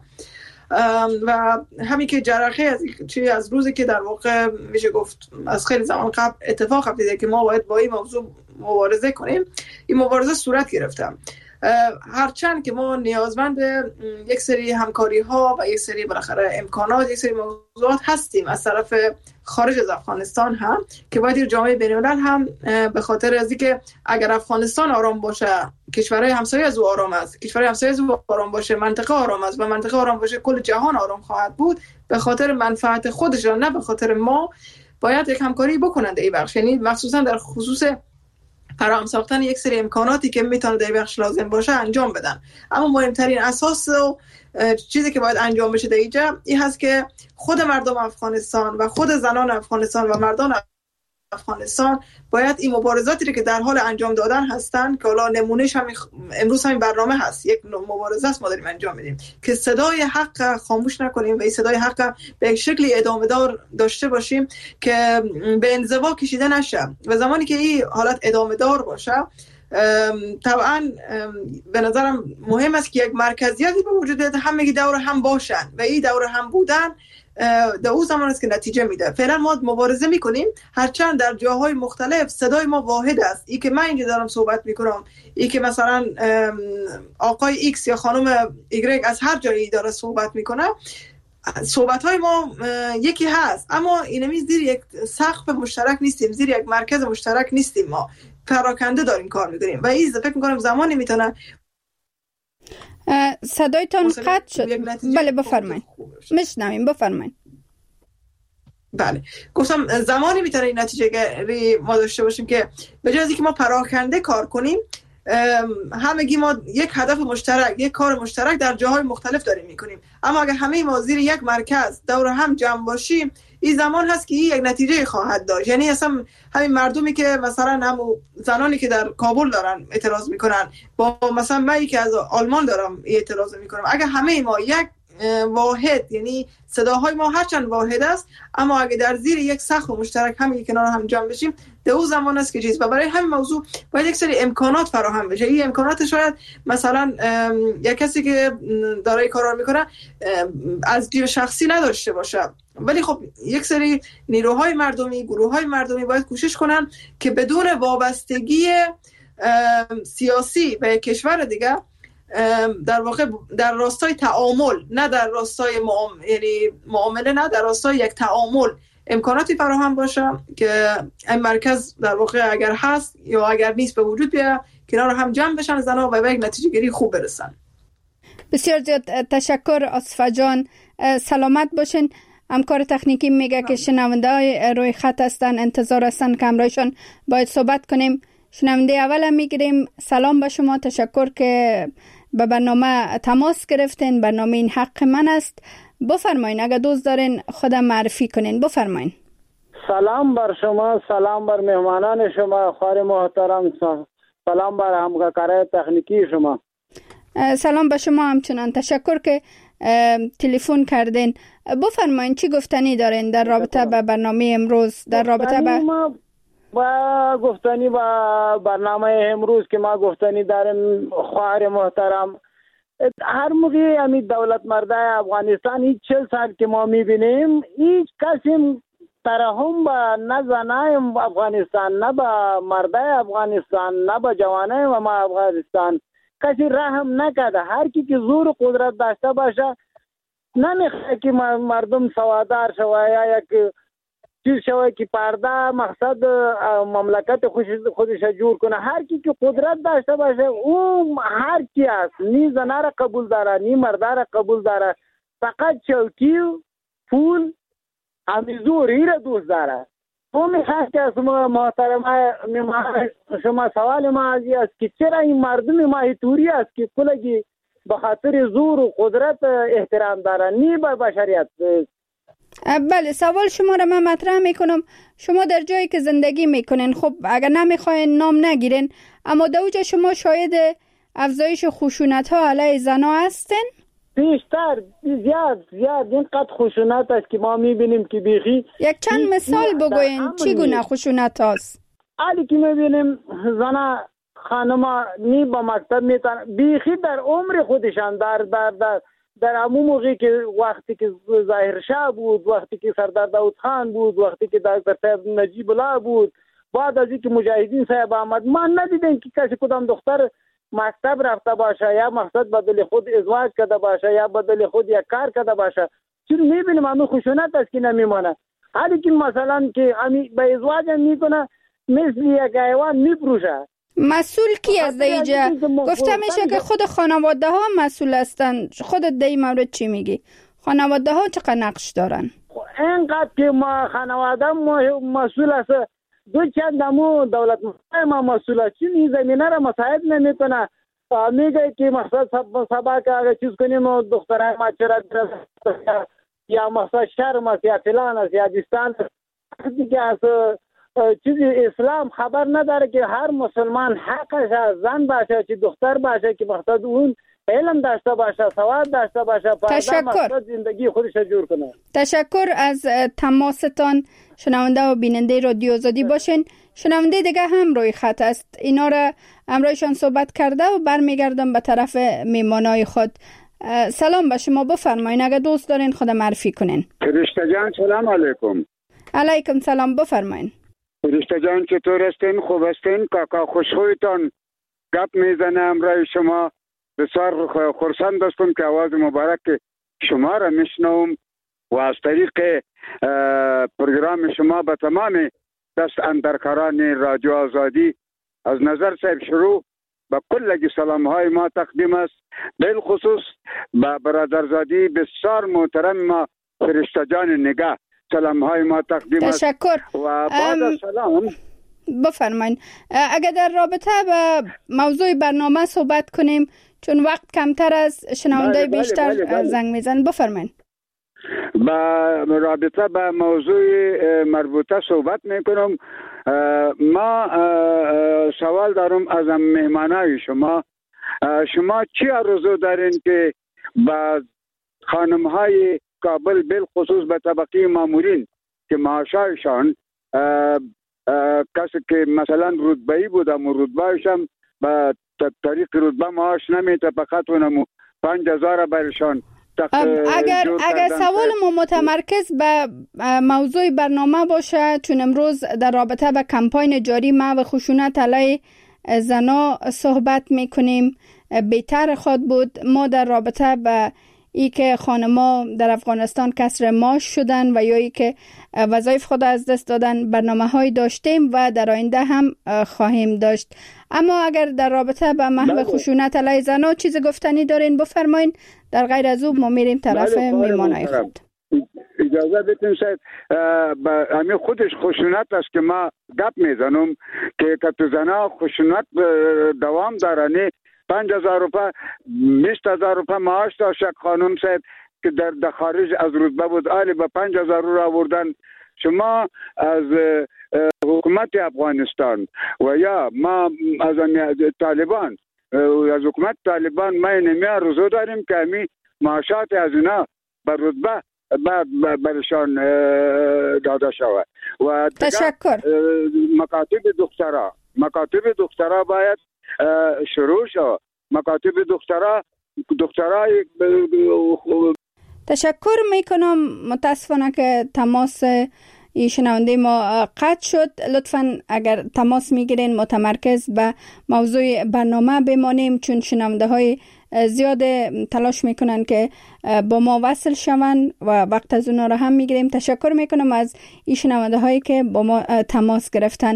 و همین که جرقه از چی از روزی که در واقع میشه گفت از خیلی زمان قبل اتفاق افتاده که ما باید با این موضوع مبارزه کنیم، این مبارزه صورت گرفته. هرچند که ما نیازمند یک سری همکاری ها و یک سری بالاخره امکانات، یک سری موضوعات هستیم از طرف خارج از افغانستان هم که باید جامعه بین‌الملل هم به خاطر از اینکه اگر افغانستان آرام باشه، کشورهای همسایه از او آرام است، کشورهای همسایه از او آرام باشه، منطقه آرام است و منطقه آرام باشه کل جهان آرام خواهد بود. به خاطر منفعت خودشان نه به خاطر ما باید یک همکاری بکنند این بخش، یعنی مخصوصا در خصوص فراهم ساختن یک سری امکاناتی که میتونه در بخش لازم باشه انجام بدن. اما مهمترین اساس و چیزی که باید انجام بشه در اینجا این هست که خود مردم افغانستان و خود زنان افغانستان و مردان افغانستان باید این مبارزاتی که در حال انجام دادن هستن که حالا نمونهش هم امروز همین برنامه هست، یک مبارزه است ما داریم انجام میدیم که صدای حق خاموش نکنیم و این صدای حق به شکلی ادامه دار داشته باشیم که به انزوا کشیده نشه و زمانی که این حالت ادامه دار باشه طبعا به نظرم مهم است که یک مرکزیتی به وجود بیاد، همگی دور هم باشن و این دور هم بودن در اون زمان است که نتیجه میده. فعلا ما مبارزه میکنیم، هرچند در جاهای مختلف صدای ما واحد است. ای که من اینجا دارم صحبت میکنم، ای که مثلا آقای ایکس یا خانم ایگرگ از هر جایی داره صحبت میکنه، صحبت های ما یکی هست، اما اینمی زیر یک سقف مشترک نیستیم، زیر یک مرکز مشترک نیستیم، ما پراکنده داریم کار میکنیم و این فکر میکنم زمانی میتونه. صدایتان قطع شد. بله بفرمایید، میشنویم، بفرمایید. بله گفتم زمانی میتونه این نتیجه گیری ما داشته باشیم که به جای اینکه ما پراکنده کار کنیم همگی ما یک هدف مشترک، یک کار مشترک در جاهای مختلف داریم میکنیم، اما اگر همه ما زیر یک مرکز دور هم جمع باشیم این زمان هست که این یک نتیجه خواهد داشت. یعنی اصلا همین مردمی که مثلا همون زنانی که در کابل دارن اعتراض میکنن با مثلا من که از آلمان دارم اعتراض میکنم، اگر همه ما یک واحد، یعنی صداهای ما هرچند واحد است اما اگه در زیر یک سقف مشترک همین کنار هم جمع بشیم در اون زمان است که چیز و برای همین موضوع باید یک سری امکانات فراهم بشه. این امکانات شاید مثلا یک کسی که دارای کار میکنه از جیب شخصی نداشته باشه، ولی خب یک سری نیروهای مردمی، گروههای مردمی باید کوشش کنن که بدون وابستگی سیاسی به کشور دیگه در واقع در راستای تعامل، نه در راستای معامله، یعنی معامله نه، در راستای یک تعامل امکاناتی فراهم باشه که این مرکز در واقع اگر هست یا اگر نیست به وجود بیاد، کنار هم جمع بشن زنها و به یک نتیجه گیری خوب برسن. بسیار زیاد تشکر آصفه جان، سلامت باشین. همکار تکنیکی میگه که شنونده های روی خط هستن، انتظار هستن که همراهشان باید صحبت کنیم. شنونده اول میگیریم. سلام به شما، تشکر که به برنامه تماس گرفتین. برنامه این حق من است. بفرمایین، اگه دوست دارین خودم معرفی کنین بفرمایین. سلام بر شما، سلام بر مهمانان شما خواهر محترم، سلام بر همکارای تکنیکی شما. سلام به شما همچنان، تشکر که تلفن کردین. بفرمایین چی گفتنی دارین در رابطه با برنامه امروز، در رابطه با با گفتنی با برنامه امروز که ما گفتنی داریم خواهر محترم. هر موقع همین دولت مرده افغانستان هیچ چل سال که ما میبینیم هیچ کسی ترحم با نه زنای افغانستان، نه با مرده افغانستان، نه با جوانای ما افغانستان کسی رحم نکرده. هر کی که زور و قدرت داشته باشه نمیخواد که مردم سوادار شوه یا یک چیز شوه که پرده مقصد مملکت خودش جور کنه. هر کی که قدرت داشته باشه او هر کی است، نی زنه را قبول داره نی مرده را قبول داره، فقط چوکی پول همیزوری را دوست داره. تو میخواست که از محترمه شما سوال ما از است که چرا این مردم ماهیتوری است که کلگی به خاطر زور و قدرت احترام دارن نی به بشریت. بله سوال شما را من مطرح میکنم. شما در جایی که زندگی میکنین، خب اگر نمیخواین نام نگیرین، اما در اوجه شما شاید افزایش خشونت ها علیه زنا هستین؟ بیشتر زیاد زیاد اینقدر خشونت است که ما میبینیم که بیخی. یک چند مثال بگوین چی گونه خشونت هاست؟ علی که میبینیم زنا خانما نی با مکتب میتن بیخی در عمر خودشان در در در در همون موقعی که وقتی که ظاهرشاه بود، وقتی که سردار داود خان بود، وقتی که دکتر صاحب نجیب الله بود، بعد از اینکه مجاهدین صاحب آمد، ما ندیدیم که کسی کدام دختر مکتب رفته باشه یا مقصد بدل خود ازدواج کرده باشه یا بدل خود یک کار کرده باشه. چون میبینیم همون خشونت است که نمیمانه. حالی که مثلا که همی به ازدواج میکنه مثل یک حیوان میپروشه. مسئول کی از دیجا؟ گفته میشه که خود خانواده ها مسئول هستن. خودت در این مورد چی میگی؟ خانواده ها چقدر نقش دارن؟ اینقدر که ما خانواده مسئول است. دو چند دمو دولت ما مسئول است. چون این زمینه را مساعد نمیکنه. میگه که مقصد سبا که اگر چیز کنیم و دخترهای ما چرا یا مقصد شرم است یا فلان است یا دستان است. دیگه از چیزی اسلام خبر نداره که هر مسلمان حقش از زن باشه چه دختر باشه که مقصد اون علم داشته باشه، سواد داشته باشه، فردا مقصد زندگی خودش جور کنه. تشکر از تماستان. شنونده و بیننده رادیو آزادی باشین. شنونده دیگه هم روی خط است. اینا را امروزشان صحبت کرده و برمیگردم به طرف میمانای خود. سلام به شما، بفرمایین. اگه دوست دارین خود معرفی کنین. فرشته جان سلام علیکم. علیکم سلام، بفرمایین. فرشته جان چطور هستین؟ خوب هستین؟ کاکا خوشخویتان گپ میزنم رای شما. بسیار خرسند هستم که آواز مبارک شما را میشنوم و از طریق پروگرام شما به تمام دست اندرکاران رادیو آزادی از نظر صاحب شروع به کلگی سلام های ما تقدیم است. بالخصوص به برادرزادی بسیار محترم ما فرشته جان نگاه سلام های ما تقدیم است. تشکر. و بعد از سلام بفرمایید اگر در رابطه با موضوع برنامه صحبت کنیم چون وقت کمتر از شنونده بیشتر بله بله بله. زنگ میزن. بفرمایید. با رابطه با موضوع مربوطه صحبت میکنم. ما سوال دارم از مهمانای شما. شما چی آرزو دارین که با خانم های کابل بالخصوص به طبقه مامورین که معاشایشان کسی که مثلا رتبه‌ای بودم و رتبه‌شم به طریق رتبه معاش نمیده فقط اونمو پنج هزار برشان. اگر اگر سوال ما متمرکز به موضوع برنامه باشه چون امروز در رابطه با کمپاین جاری محو خشونت علیه زنا صحبت میکنیم، بهتر خود بود ما در رابطه با ای که خانما در افغانستان کسر معاش شدن و یا ای که وظایف خود از دست دادن برنامه های داشتیم و در آینده هم خواهیم داشت. اما اگر در رابطه با محو خشونت علیه زنا چیز گفتنی دارین بفرمایین. در غیر از او ما میریم طرف میمانای خود. اجازه بدین شاید همین خودش خشونت است که ما گپ میزنم که که زنا خشونت دوام دارنه. پنج هزار روپه بیست هزار روپه معاش داشت خانم صاحب که در, در خارج از رتبه بود آلی به پنج هزار رو آوردن. شما از حکومت افغانستان و یا ما از طالبان از حکومت طالبان ما نمی آرزو داریم که همی معاشات از اینا بر رتبه برشان داده شود. و تشکر. مکاتب دکترا مکاتب دکترا باید شروع شد. مکاتب دکترا دکترای تشکر میکنم. متاسفانه که تماس شنونده ما قطع شد. لطفاً اگر تماس میگیرین متمرکز به موضوع برنامه بمانیم چون شنونده های زیاد تلاش میکنن که با ما وصل شون و وقت از اونا رو هم میگیریم. تشکر میکنم از این شنونده هایی که با ما تماس گرفتن.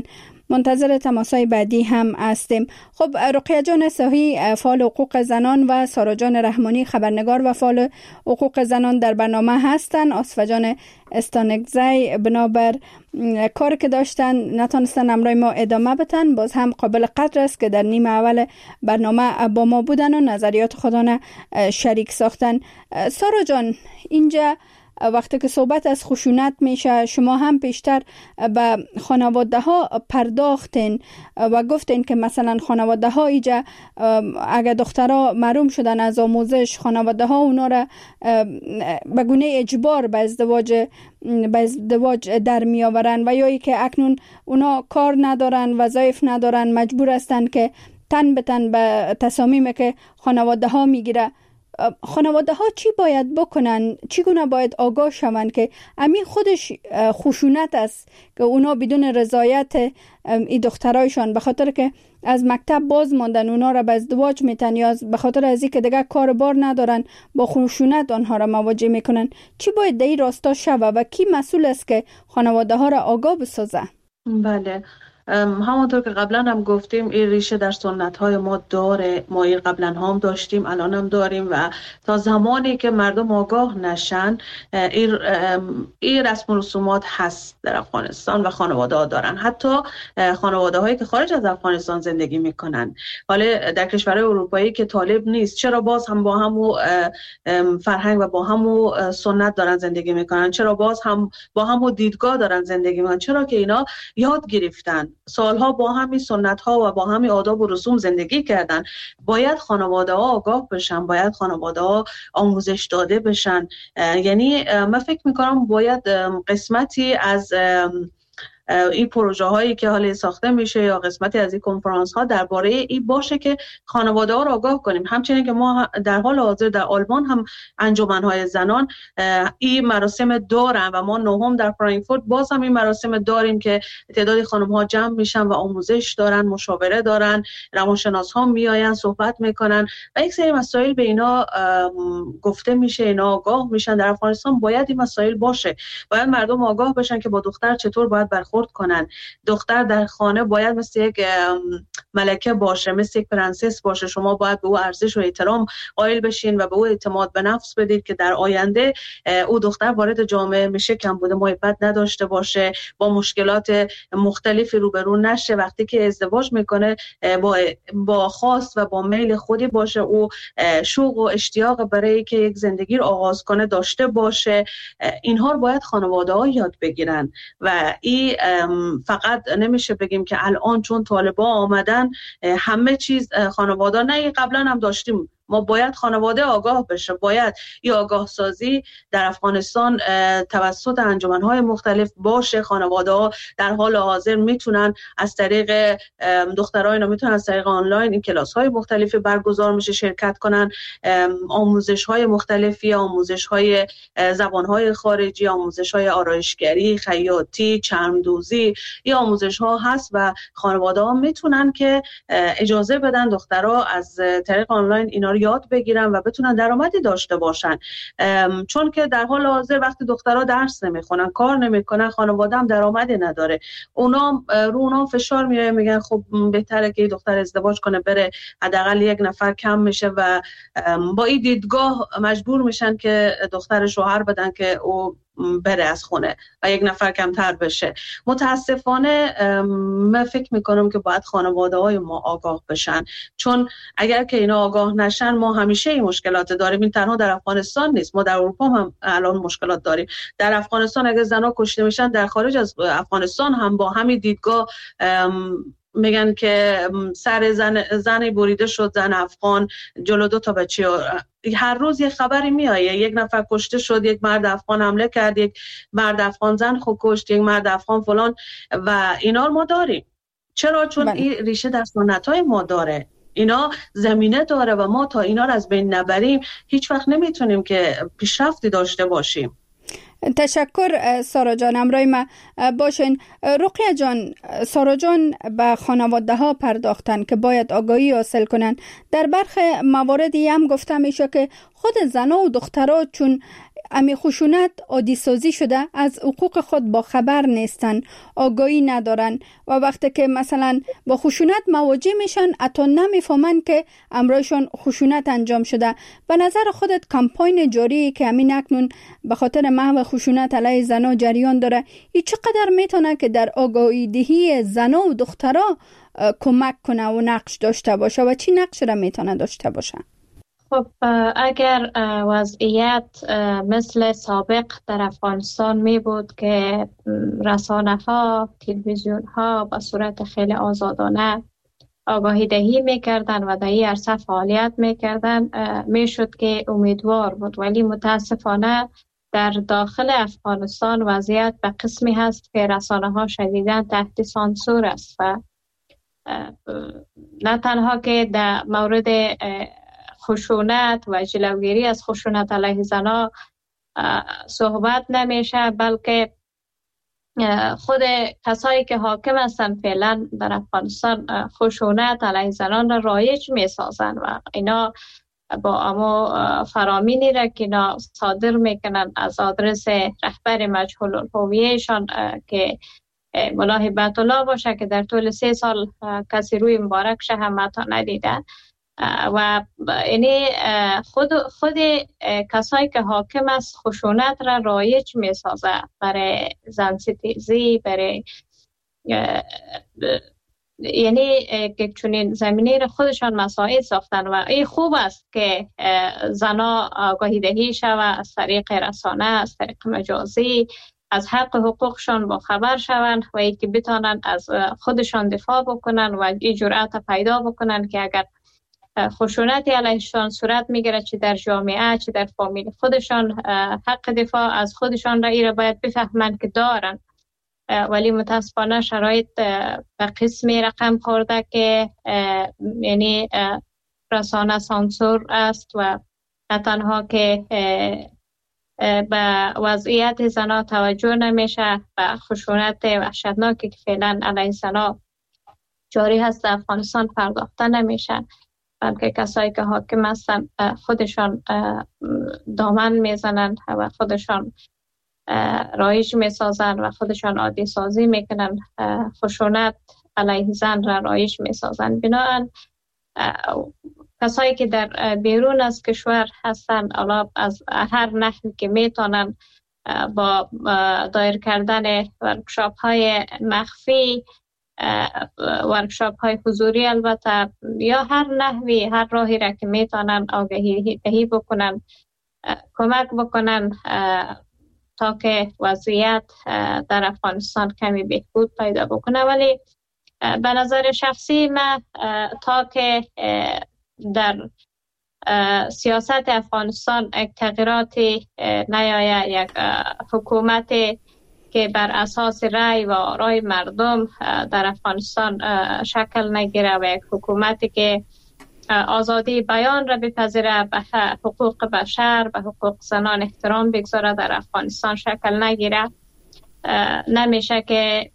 منتظر تماسای بعدی هم هستیم. خب رقیه جان صحی، فعال حقوق زنان، و سارا جان رحمانی، خبرنگار و فعال حقوق زنان در برنامه هستند. آصفه جان استانکزی بنابر کار که داشتن نتونستن امرای ما ادامه بتن، باز هم قابل قدر است که در نیمه اول برنامه با ما بودن و نظریات خودانه شریک ساختن. سارا جان، اینجا وقتی که صحبت از خشونت میشه، شما هم پیشتر به خانواده ها پرداختین و گفتین که مثلا خانواده ها ایجا اگر دخترها محروم شدن از آموزش، خانواده ها اونا را به گونه اجبار به ازدواج به ازدواج در می آورن، و یا ای که اکنون اونا کار ندارن، وظایف ندارن، مجبور هستن که تن به تن به تصامیمی که خانواده ها میگیره. خانواده ها چی باید بکنن؟ چگونه باید آگاه شوند که همین خودش خشونت است که اونا بدون رضایت این دخترایشان به خاطر که از مکتب باز ماندن اونا را به ازدواج میتن، یا به خاطر از اینکه دیگه کار بار ندارن با خشونت آنها را مواجه میکنن. چی باید در این راستا شوه و کی مسئول است که خانواده ها را آگاه بسازه؟ بله، همونطور که قبلا هم گفتیم این ریشه در سنت های ما داره. ما این قبلا هم داشتیم، الان هم داریم، و تا زمانی که مردم آگاه نشن این, این رسم و رسومات هست در افغانستان و خانواده ها دارن. حتی خانواده هایی که خارج از افغانستان زندگی میکنن، حالا در کشورهای اروپایی که طالب نیست، چرا باز هم با همو فرهنگ و با همو سنت دارن زندگی میکنن؟ چرا باز هم با همو دیدگاه دارن زندگی میکنن؟ چرا که اینا یاد گرفتن، سالها با همین سنت ها و با همین آداب و رسوم زندگی کردن. باید خانواده ها آگاه بشن، باید خانواده ها آموزش داده بشن. یعنی من فکر میکنم باید قسمتی از این پروژه هایی که حالا ساخته میشه یا قسمتی از این کنفرانس ها درباره این باشه که خانواده ها را آگاه کنیم. همچنین که ما در حال حاضر در آلمان هم انجمن های زنان این مراسم دارن و ما نهم در فرانکفورت باز هم این مراسم داریم که تعدادی خانم ها جمع میشن و آموزش دارن، مشاوره دارن، روانشناس ها میآین صحبت میکنن و یک سری مسائل به اینا گفته میشه، اینا آگاه میشن. در افغانستان باید این مسائل باشه، باید مردم آگاه بشن که با دختر چطور باید برخورد کنن. دختر در خانه باید مثل یک ملکه باشه، مثل یک پرنسس باشه. شما باید به او ارزش و احترام قائل بشین و به او اعتماد به نفس بدید که در آینده او دختر وارد جامعه میشه کم بوده محبت نداشته باشه، با مشکلات مختلفی روبرو نشه. وقتی که ازدواج میکنه با با خواست و با میل خودی باشه، او شوق و اشتیاق برای که یک زندگی رو آغاز کنه داشته باشه. اینها رو باید خانواده ها یاد بگیرن و این فقط نمیشه بگیم که الان چون طالبان آمدن همه چیز خانواده، نه، قبلا هم داشتیم. ما باید خانواده آگاه بشه، باید این آگاه سازی در افغانستان توسط انجمن‌های مختلف باشه. خانواده ها در حال حاضر میتونن از طریق دخترای اینا میتونن از طریق آنلاین این کلاس‌های مختلفی برگزار میشه شرکت کنن، آموزش‌های مختلفی، آموزش‌های زبان‌های خارجی، آموزش‌های آرایشگری، خیاطی، چرمدوزی، این آموزش‌ها هست و خانواده ها میتونن که اجازه بدن دخترها از طریق آنلاین اینا یاد بگیرن و بتونن درآمدی داشته باشن. چون که در حال حاضر وقتی دخترها درس نمیخونن، کار نمیکنن، خانواده هم درآمدی نداره، اونا رو اونا فشار میاره، میگن خب بهتره که دختر ازدواج کنه بره، حداقل یک نفر کم میشه و با این دیدگاه مجبور میشن که دختر شوهر بدن که او بره از خونه و یک نفر کمتر بشه. متاسفانه من فکر میکنم که باید خانواده های ما آگاه بشن، چون اگر که اینا آگاه نشن ما همیشه این مشکلات داریم. این تنها در افغانستان نیست، ما در اروپا هم الان مشکلات داریم. در افغانستان اگر زنها کشته میشن، در خارج از افغانستان هم با همین دیدگاه میگن که سر زن زنی بریده شد، زن افغان جلو دو تا بچه. هر روز یه خبری میایه، یک نفر کشته شد، یک مرد افغان حمله کرد، یک مرد افغان زن خود کشت، یک مرد افغان فلان، و اینا رو ما داریم. چرا؟ چون این ریشه در سنت‌های ما داره، اینا زمینه داره و ما تا اینا رو از بین نبریم هیچ وقت نمیتونیم که پیشرفتی داشته باشیم. تشکر سارا جان، امرای ما باشین. رقیه جان، سارا جان به خانواده ها پرداختن که باید آگاهی حاصل کنن. در برخی مواردی هم گفته میشه که خود زنها و دخترها چون امی خشونت عادی سازی شده، از حقوق خود با خبر نیستن، آگاهی ندارن و وقتی که مثلا با خشونت مواجه میشن حتی نمیفهمن که امرایشان خشونت انجام شده. به نظر خودت کمپاین جاری که همین اکنون به خاطر محو خشونت علیه زنان جریان داره، این چقدر میتونه که در آگاهی دهی زنان و دخترها کمک کنه و نقش داشته باشه و چی نقش را میتونه داشته باشه؟ خب اگر وضعیت مثل سابق در افغانستان می بود که رسانه ها، تلویزیون ها به صورت خیلی آزادانه آگاهی دهی می کردن و در این عرصه فعالیت می کردن، می شد که امیدوار بود. ولی متاسفانه در داخل افغانستان وضعیت به قسمی هست که رسانه ها شدیداً تحت سانسور است و نه تنها که در مورد خشونت و جلوگیری از خشونت علیه زنان صحبت نمیشه، بلکه خود کسایی که حاکم هستن فعلا در افغانستان خشونت علیه زنان را رایج می سازن و اینا با اما فرامینی را که اینا صادر میکنن از آدرس رهبر مجهول الهویه‌شان که ملا هبت الله باشه که در طول سه سال کسی روی مبارکش هم حتی ندیده و یعنی خود خود کسایی که حاکم است خشونت را رایج می سازه برای زن ستیزی، برای یعنی که چنین زمینه را خودشان مساعد ساختن و این خوب است که زنا آگاهی دهی شود از طریق رسانه، از طریق مجازی، از حق حقوقشان با خبر شوند و ای که بتانن از خودشان دفاع بکنن و این جرأت پیدا بکنن که اگر خشونت علیهشان صورت میگیره چه در جامعه چه در فامیل خودشان، حق دفاع از خودشان را ایره باید بفهمند که دارن. ولی متاسفانه شرایط به قسمی رقم خورده که یعنی رسانه سانسور است و نه تنها که به وضعیت زنا توجه نمیشه، به خشونت وحشتناکی که فعلا علیه زنا جاری هست در افغانستان پرداخته نمیشه، بلکه کسایی که حاکم هستن خودشان دامن میزنن و خودشان رایج میسازن و خودشان عادی سازی میکنن، خشونت علیه زن را رایج میسازن. بنابراین کسایی که در بیرون از کشور هستن الا از هر نحوی که میتونن با دایر کردن ورکشاپ های مخفی، ورکشاپ های حضوری البته، یا هر نحوی هر راهی را که میتونن آگاهی دهی بکنن، کمک بکنن تا که وضعیت در افغانستان کمی بهبود پیدا بکنه. ولی به نظر شخصی من تا که در سیاست افغانستان یک تغییراتی نیاید، یک حکومت که بر اساس رأی و آرای مردم در افغانستان شکل نگیره و یک حکومتی که آزادی بیان را بپذیره، به حقوق بشر، به حقوق زنان احترام بگذاره، در افغانستان شکل نگیره، نمیشه که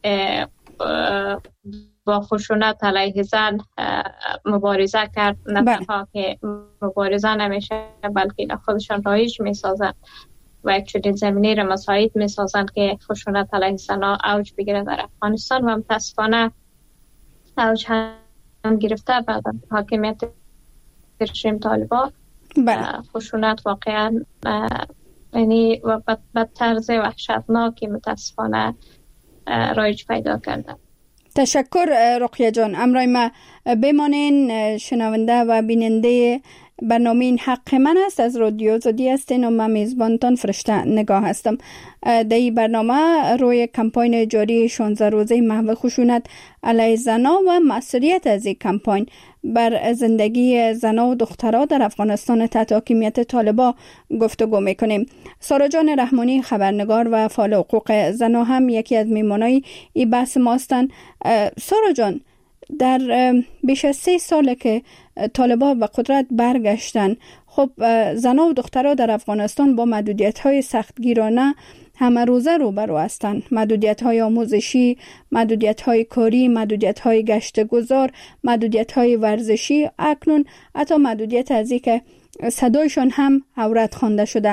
با خشونت علیه زن مبارزه کرد. نه تنها که مبارزه نمیشه بلکه خودشان رایج میسازن و یک چنین زمینه را مساعد میسازن که خشونت علیه زنان اوج بگیره در افغانستان و متاسفانه اوج هم گرفته بعد حاکمیت رژیم طالبان. خشونت واقعا یعنی و به طرز وحشتناکی متاسفانه رایج پیدا کرده. تشکر رقیه جان. امرای ما بمانین شنونده و بیننده برنامه این حق من است از رادیو آزادی هستین و من میزبانتان فرشته نگاه هستم. در این برنامه روی کمپاین جاری شانزده روزه محو خشونت علیه زنان و مسئولیت از این کمپاین بر زندگی زنان و دخترها در افغانستان تحت حاکمیت طالبان گفتگو میکنیم. سارا جان رحمانی خبرنگار و فعال حقوق زنان هم یکی از میمانای این بحث ما هستند. سارا جان، در بیش از سه ساله که طالبان به قدرت برگشتن، خب زنان و دخترها در افغانستان با محدودیت‌های سختگیرانه همه روزه روبرو هستند. محدودیت‌های آموزشی، محدودیت‌های کاری، محدودیت‌های گشت گذار، محدودیت‌های ورزشی، اکنون حتی محدودیت از این که صدایشان هم عورت خوانده شده.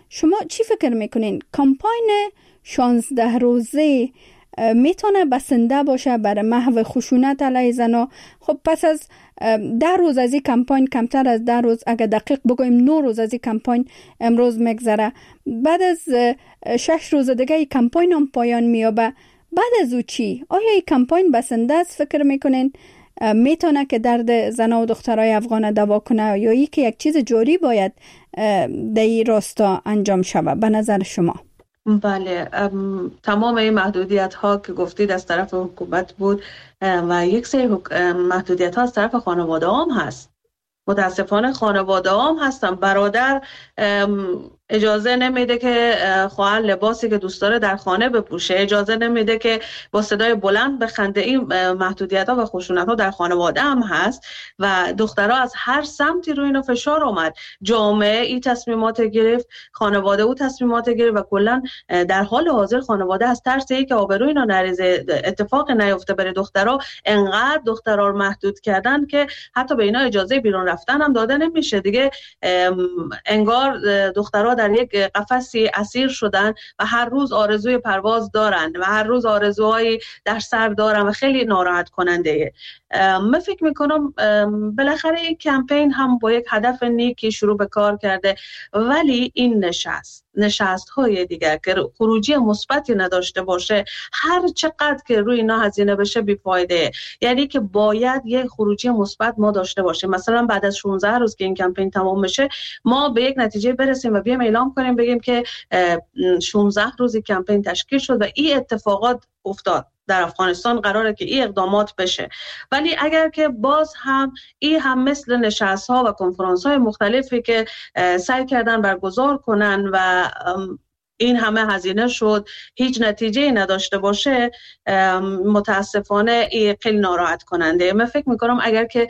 شما چی فکر میکنین کمپاین شانزده روزه میتونه بسنده باشه برای محو خشونت علیه زنا؟ خب پس از ده روز از این کمپاین، کمتر از ده روز، اگر دقیق بگویم نه روز از این کمپاین امروز میگذره، بعد از شش روز دیگه این کمپاین هم پایان میابه، بعد از او چی؟ آیا این کمپاین بسنده است؟ فکر میکنین میتونه که درد زنا و دخترای افغان دوا کنه یا ای که یک چیز جاری باید در این راستا انجام شود به نظر شما؟ بله، تمام این محدودیت ها که گفتید از طرف حکومت بود و یک سری محدودیت ها از طرف خانواده هم هست. متاسفانه خانواده هم هستن. برادر اجازه نمیده که خواهر لباسی که دوست داره در خانه بپوشه، اجازه نمیده که با صدای بلند بخنده. این محدودیت ها و خشونت ها در خانواده هم هست و دخترها از هر سمتی روی اینا فشار اومد. جامعه این تصمیمات گرفت، خانواده او تصمیمات گرفت و کلا در حال حاضر خانواده از ترس اینکه آبروی اینا نریزه، اتفاق نیفته برای دخترها، انقدر دخترها رو محدود کردن که حتی به اینا اجازه بیرون رفتن هم داده نمیشه دیگه. انگار دخترها در یک قفسی اسیر شدن و هر روز آرزوی پرواز دارن و هر روز آرزوهایی در سر دارن و خیلی ناراحت کننده. من فکر میکنم بالاخره این کمپین هم با یک هدف نیکی شروع به کار کرده، ولی این نشست نشست های دیگر که خروجی مثبتی نداشته باشه، هر چقدر که روی اینا هزینه بشه بیفایده. یعنی که باید یک خروجی مثبت ما داشته باشیم. مثلا بعد از شانزده روز که این کمپین تمام بشه ما به یک نتیجه برسیم و بیام اعلام کنیم بگیم که شانزده روزی کمپین تشکیل شد و این اتفاقات افتاد در افغانستان، قراره که این اقدامات بشه. ولی اگر که باز هم این هم مثل نشست ها و کنفرانس های مختلفی که سعی کردن برگزار کنن و این همه هزینه شد هیچ نتیجه نداشته باشه، متاسفانه این خیلی ناراحت کننده. من فکر میکنم اگر که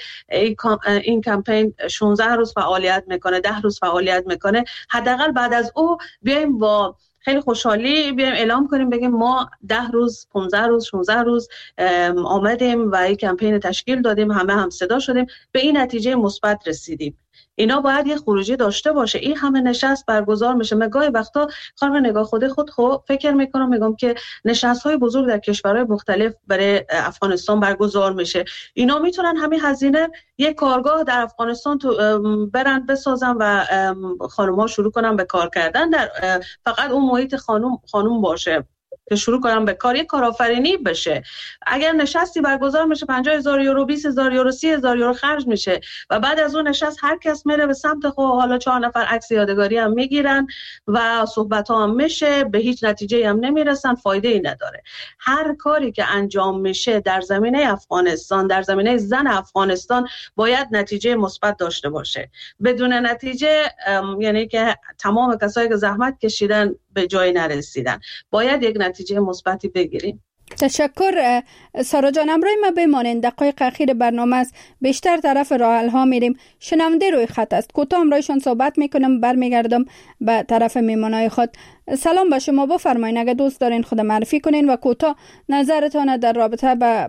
این کمپین شانزده روز فعالیت میکنه، ده روز فعالیت میکنه، حداقل بعد از او بیایم با خیلی خوشحالی بیایم اعلام کنیم بگیم ما ده روز، پانزده روز، شانزده روز آمدیم و این کمپین تشکیل دادیم، همه هم صدا شدیم، به این نتیجه مثبت رسیدیم. اینا باید یه خروجی داشته باشه. این همه نشست برگزار میشه. من گاهی وقتا خانم نگاه خود خود خب فکر میکنم میگم که نشست های بزرگ در کشورهای مختلف برای افغانستان برگزار میشه. اینا میتونن همین هزینه یک کارگاه در افغانستان تو برن بسازن و خانم‌ها شروع کنن به کار کردن در فقط اون محیط خانم خانم باشه که شروع کنم به کار، یک کارآفرینی بشه. اگر نشستی برگزار میشه پنجاه هزار یورو، بیست هزار یورو، سی هزار یورو خرج میشه و بعد از اون نشست هر کس میره به سمت خود، حالا چهار نفر عکس یادگاری هم میگیرن و صحبت ها هم میشه، به هیچ نتیجه هم نمیرسن، فایده ای نداره. هر کاری که انجام میشه در زمینه افغانستان، در زمینه زن افغانستان باید نتیجه مثبت داشته باشه. بدون نتیجه یعنی که تمام کسایی که زحمت کشیدن به جای نرسیدن. باید یک نتیجه مثبتی بگیریم. تشکر سارا جان. امروز ما بمانید، دقایق اخیر برنامه است، بیشتر طرف راه حل ها میریم. شنونده روی خط است، کوتاه امروزشان صحبت میکنم، برمیگردم به طرف میمانای خود. سلام به شما، بفرمایید اگه دوست دارین خود معرفی کنین و کوتاه نظرتان در رابطه به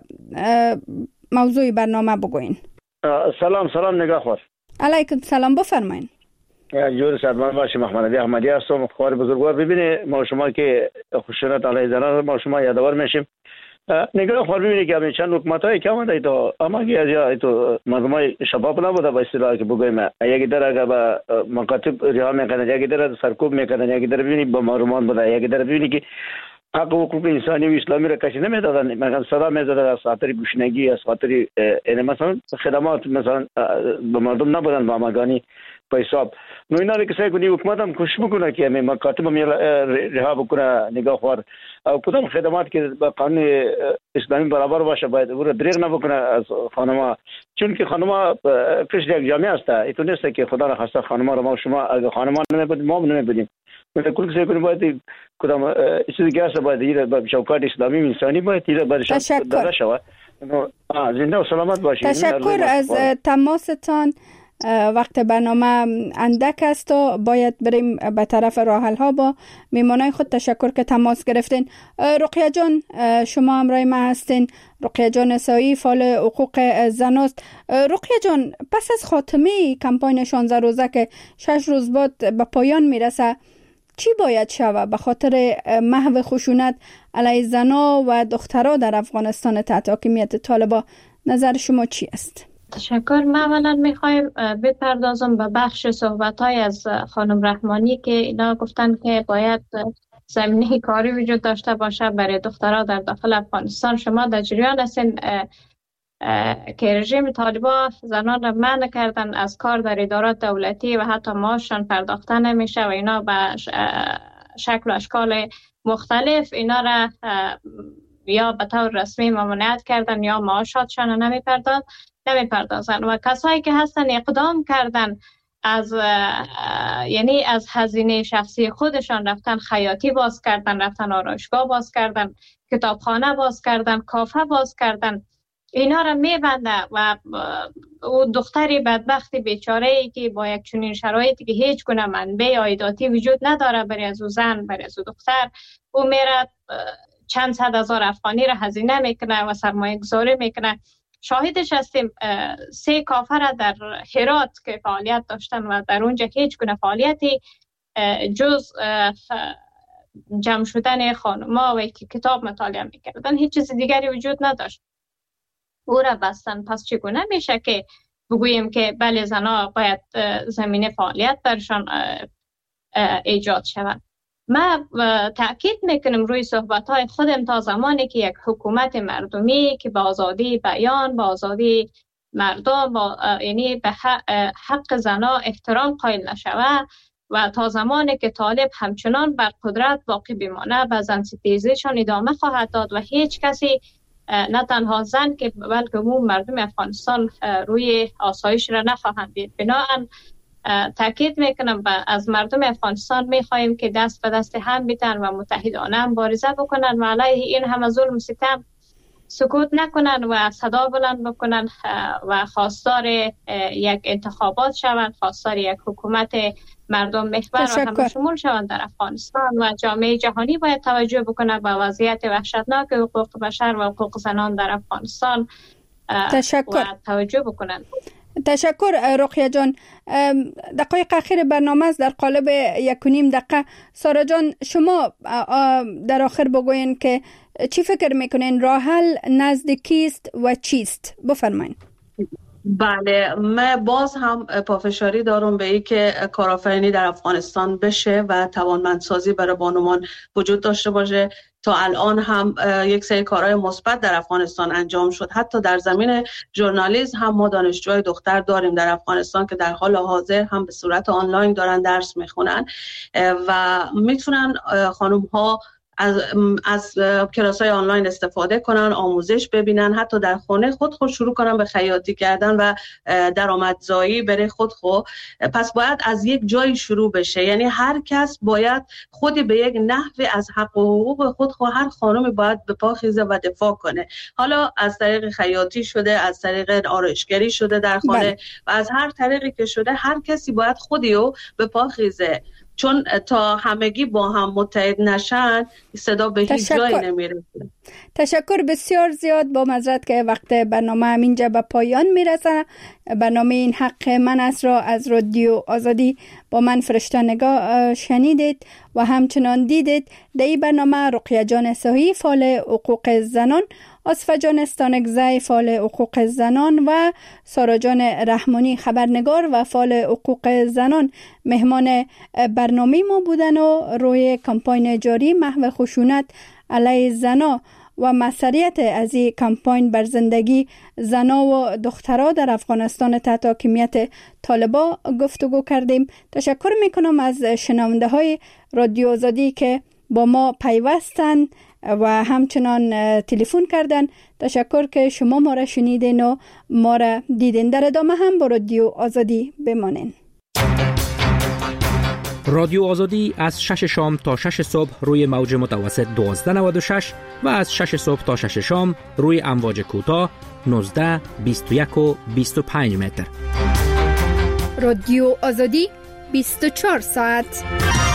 موضوع برنامه بگوین. سلام سلام نگاه خور. علیکم سلام، بفرمایید. جور سلمان باشی. محمد علی احمدی هستم. خوار بزرگوار، ببینید ما شما که خشونت علیه زنان ما شما یادآور میشیم. نگاه خوار ببینید که همین چند حکومتایی که آمده تو اما که از تو مردمای شباب نبوده به اصطلاح که بگویم یکی در اگر به مکاتب رها میکنن، یکی در سرکوب میکنن، یکی در ببینید با محرومان بوده، یکی در ببینید که حق و حقوق انسانی و اسلامی را کسی نمیدادن، مثلا صدا میزدن از خاطر گوشنگی، از خاطر این مثلا خدمات مثلا به مردم نبودن با همگانی به حساب. نو اینا رو که سعی کنی حکومت هم کوشش بکنه که همین مکاتب هم رها بکنه. نگاه خوار او کدام خدمات که با قانون اسلامی برابر باشه باید او را دریغ نبکنه از خانم‌ها، چون که خانم‌ها کش یک جامعه هسته. ایتون نیست که خدا نخواسته خانم‌ها رو ما شما اگه خانم‌ها نمیبودیم ما هم نمیبودیم. مثلا کل سعی کنی باید کدام چیزی دیگه است باید این با شوکات اسلامی انسانی باید این برش داده شود. زنده و سلامت باشید. تشکر از تماستان. وقت برنامه اندک است و باید بریم به طرف راه حل ها. با میمانای خود تشکر که تماس گرفتین. رقیه جان شما همراه ما هستین. رقیه جان اسایی فعال حقوق زن است. رقیه جان پس از خاتمه کمپاین شانزده روزه که شش روز بعد به پایان میرسه، چی باید شود به خاطر محو خشونت علیه زنان و دخترها در افغانستان تحت حاکمیت طالبان؟ نظر شما چی است؟ تشکر. من اولا میخوایم بپردازم به بخش صحبت‌های از خانم رحمانی که اینا گفتن که باید زمینه کاری وجود داشته باشه برای دخترها در داخل افغانستان. شما در جریان هستین که رژیم طالبان زنان را منع کردن از کار در ادارات دولتی و حتی معاششان پرداخته نمیشه و اینا به شکل و اشکال مختلف اینا را یا به طور رسمی ممانعت کردن یا معاشاتشان نمیپردازن نمیپردازن و کسایی که هستن اقدام کردن از یعنی از هزینه شخصی خودشان رفتن خیاطی باز کردن، رفتن آرایشگاه باز کردن، کتابخانه باز کردن، کافه باز کردن، اینا را میبنده و او دختری بدبختی بیچاره ای که با یک چنین شرایطی که هیچ گونه منبع عایداتی وجود نداره برای از او زن برای از او دختر، او میره چند صد هزار افغانی را هزینه میکنه و سرمایه گذاری میکنه. شاهدش هستیم سه کافه را در هرات که فعالیت داشتن و در اونجا هیچ گونه فعالیتی جز جمع شدن خانوما و که کتاب مطالعه میکردن هیچ چیز دیگری وجود نداشت. او را بستن. پس چگونه میشه که بگوییم که بله زنها باید زمینه فعالیت برشان ایجاد شود؟ ما تأکید میکنم روی صحبت‌های خودم تا زمانی که یک حکومت مردمی که با آزادی بیان، با آزادی مردم، با یعنی به حق زنها احترام قائل نشود و تا زمانی که طالب همچنان بر قدرت باقی بمانه به زن ستیزیشان ادامه خواهد داد و هیچ کسی نه تنها زن که بلکه عموم مردم افغانستان روی آسایش را نخواهند دید. بنابراین تاکید میکنم از مردم افغانستان میخواهیم که دست به دست هم بیتن و متحدانه مبارزه بکنن و علیه این همه ظلم ستم سکوت نکنن و صدا بلند بکنن و خواستار یک انتخابات شوند، خواستار یک حکومت مردم محور و همه شمول شوند در افغانستان و جامعه جهانی باید توجه بکنه به وضعیت وحشتناک حقوق بشر و حقوق زنان در افغانستان تشکر. و توجه بکنن. تشکر رقیه جان. دقایق اخیر برنامه است، در قالب یک و نیم دقیقه. سارا جان شما در آخر بگوین که چی فکر میکنین راه حل نزدیکی است و چیست؟ بفرمایید. بله، من باز هم پافشاری دارم به این که کارآفرینی در افغانستان بشه و توانمندسازی برای بانوان وجود داشته باشه. تا الان هم یک سری کارهای مثبت در افغانستان انجام شد. حتی در زمین ژورنالیسم هم ما دانشجوهای دختر داریم در افغانستان که در حال حاضر هم به صورت آنلاین دارن درس میخونن و میتونن خانم ها از از کلاس‌های آنلاین استفاده کنن، آموزش ببینن، حتی در خانه خود خود شروع کنن به خیاطی کردن و درآمدزایی برای خود خود. پس باید از یک جایی شروع بشه، یعنی هر کس باید خودی به یک نحوی از حق و حقوق خود خود هر خانمی باید به پا خیزه و دفاع کنه. حالا از طریق خیاطی شده، از طریق آرایشگری شده در خانه بله. و از هر طریقی که شده هر کسی باید خودیو به پا خیزه، چون تا همگی با هم متحد نشن صدا به هیچ جایی نمیرسه. تشکر بسیار زیاد. با معذرت که وقت برنامه همینجا به پایان میرسه. برنامه این حق من است را از رادیو آزادی با من فرشته نگاه شنیدید و همچنان دیدید. در این برنامه رقیه جان صحیح فعال حقوق زنان، آصفه جان استانکزی فعال حقوق زنان و سارا جان رحمانی خبرنگار و فعال حقوق زنان مهمان برنامه ما بودن و روی کمپاین جاری محو خشونت علیه زنا و مسئولیت از این کمپاین بر زندگی زنا و دخترها در افغانستان تحت حاکمیت طالبان گفتگو کردیم. تشکر میکنم از شنونده های رادیو آزادی که با ما پیوستن و همچنان تلفن کردن. تشکر که شما ما را شنیدین و ما را دیدین. در ادامه هم با رادیو آزادی بمانین. رادیو آزادی از شش شام تا شش صبح روی موج متوسط دوازده نود و شش و از شش صبح تا شش شام روی امواج کوتاه نوزده، بیست و یک و بیست و پنج متر. رادیو آزادی بیست و چهار ساعت.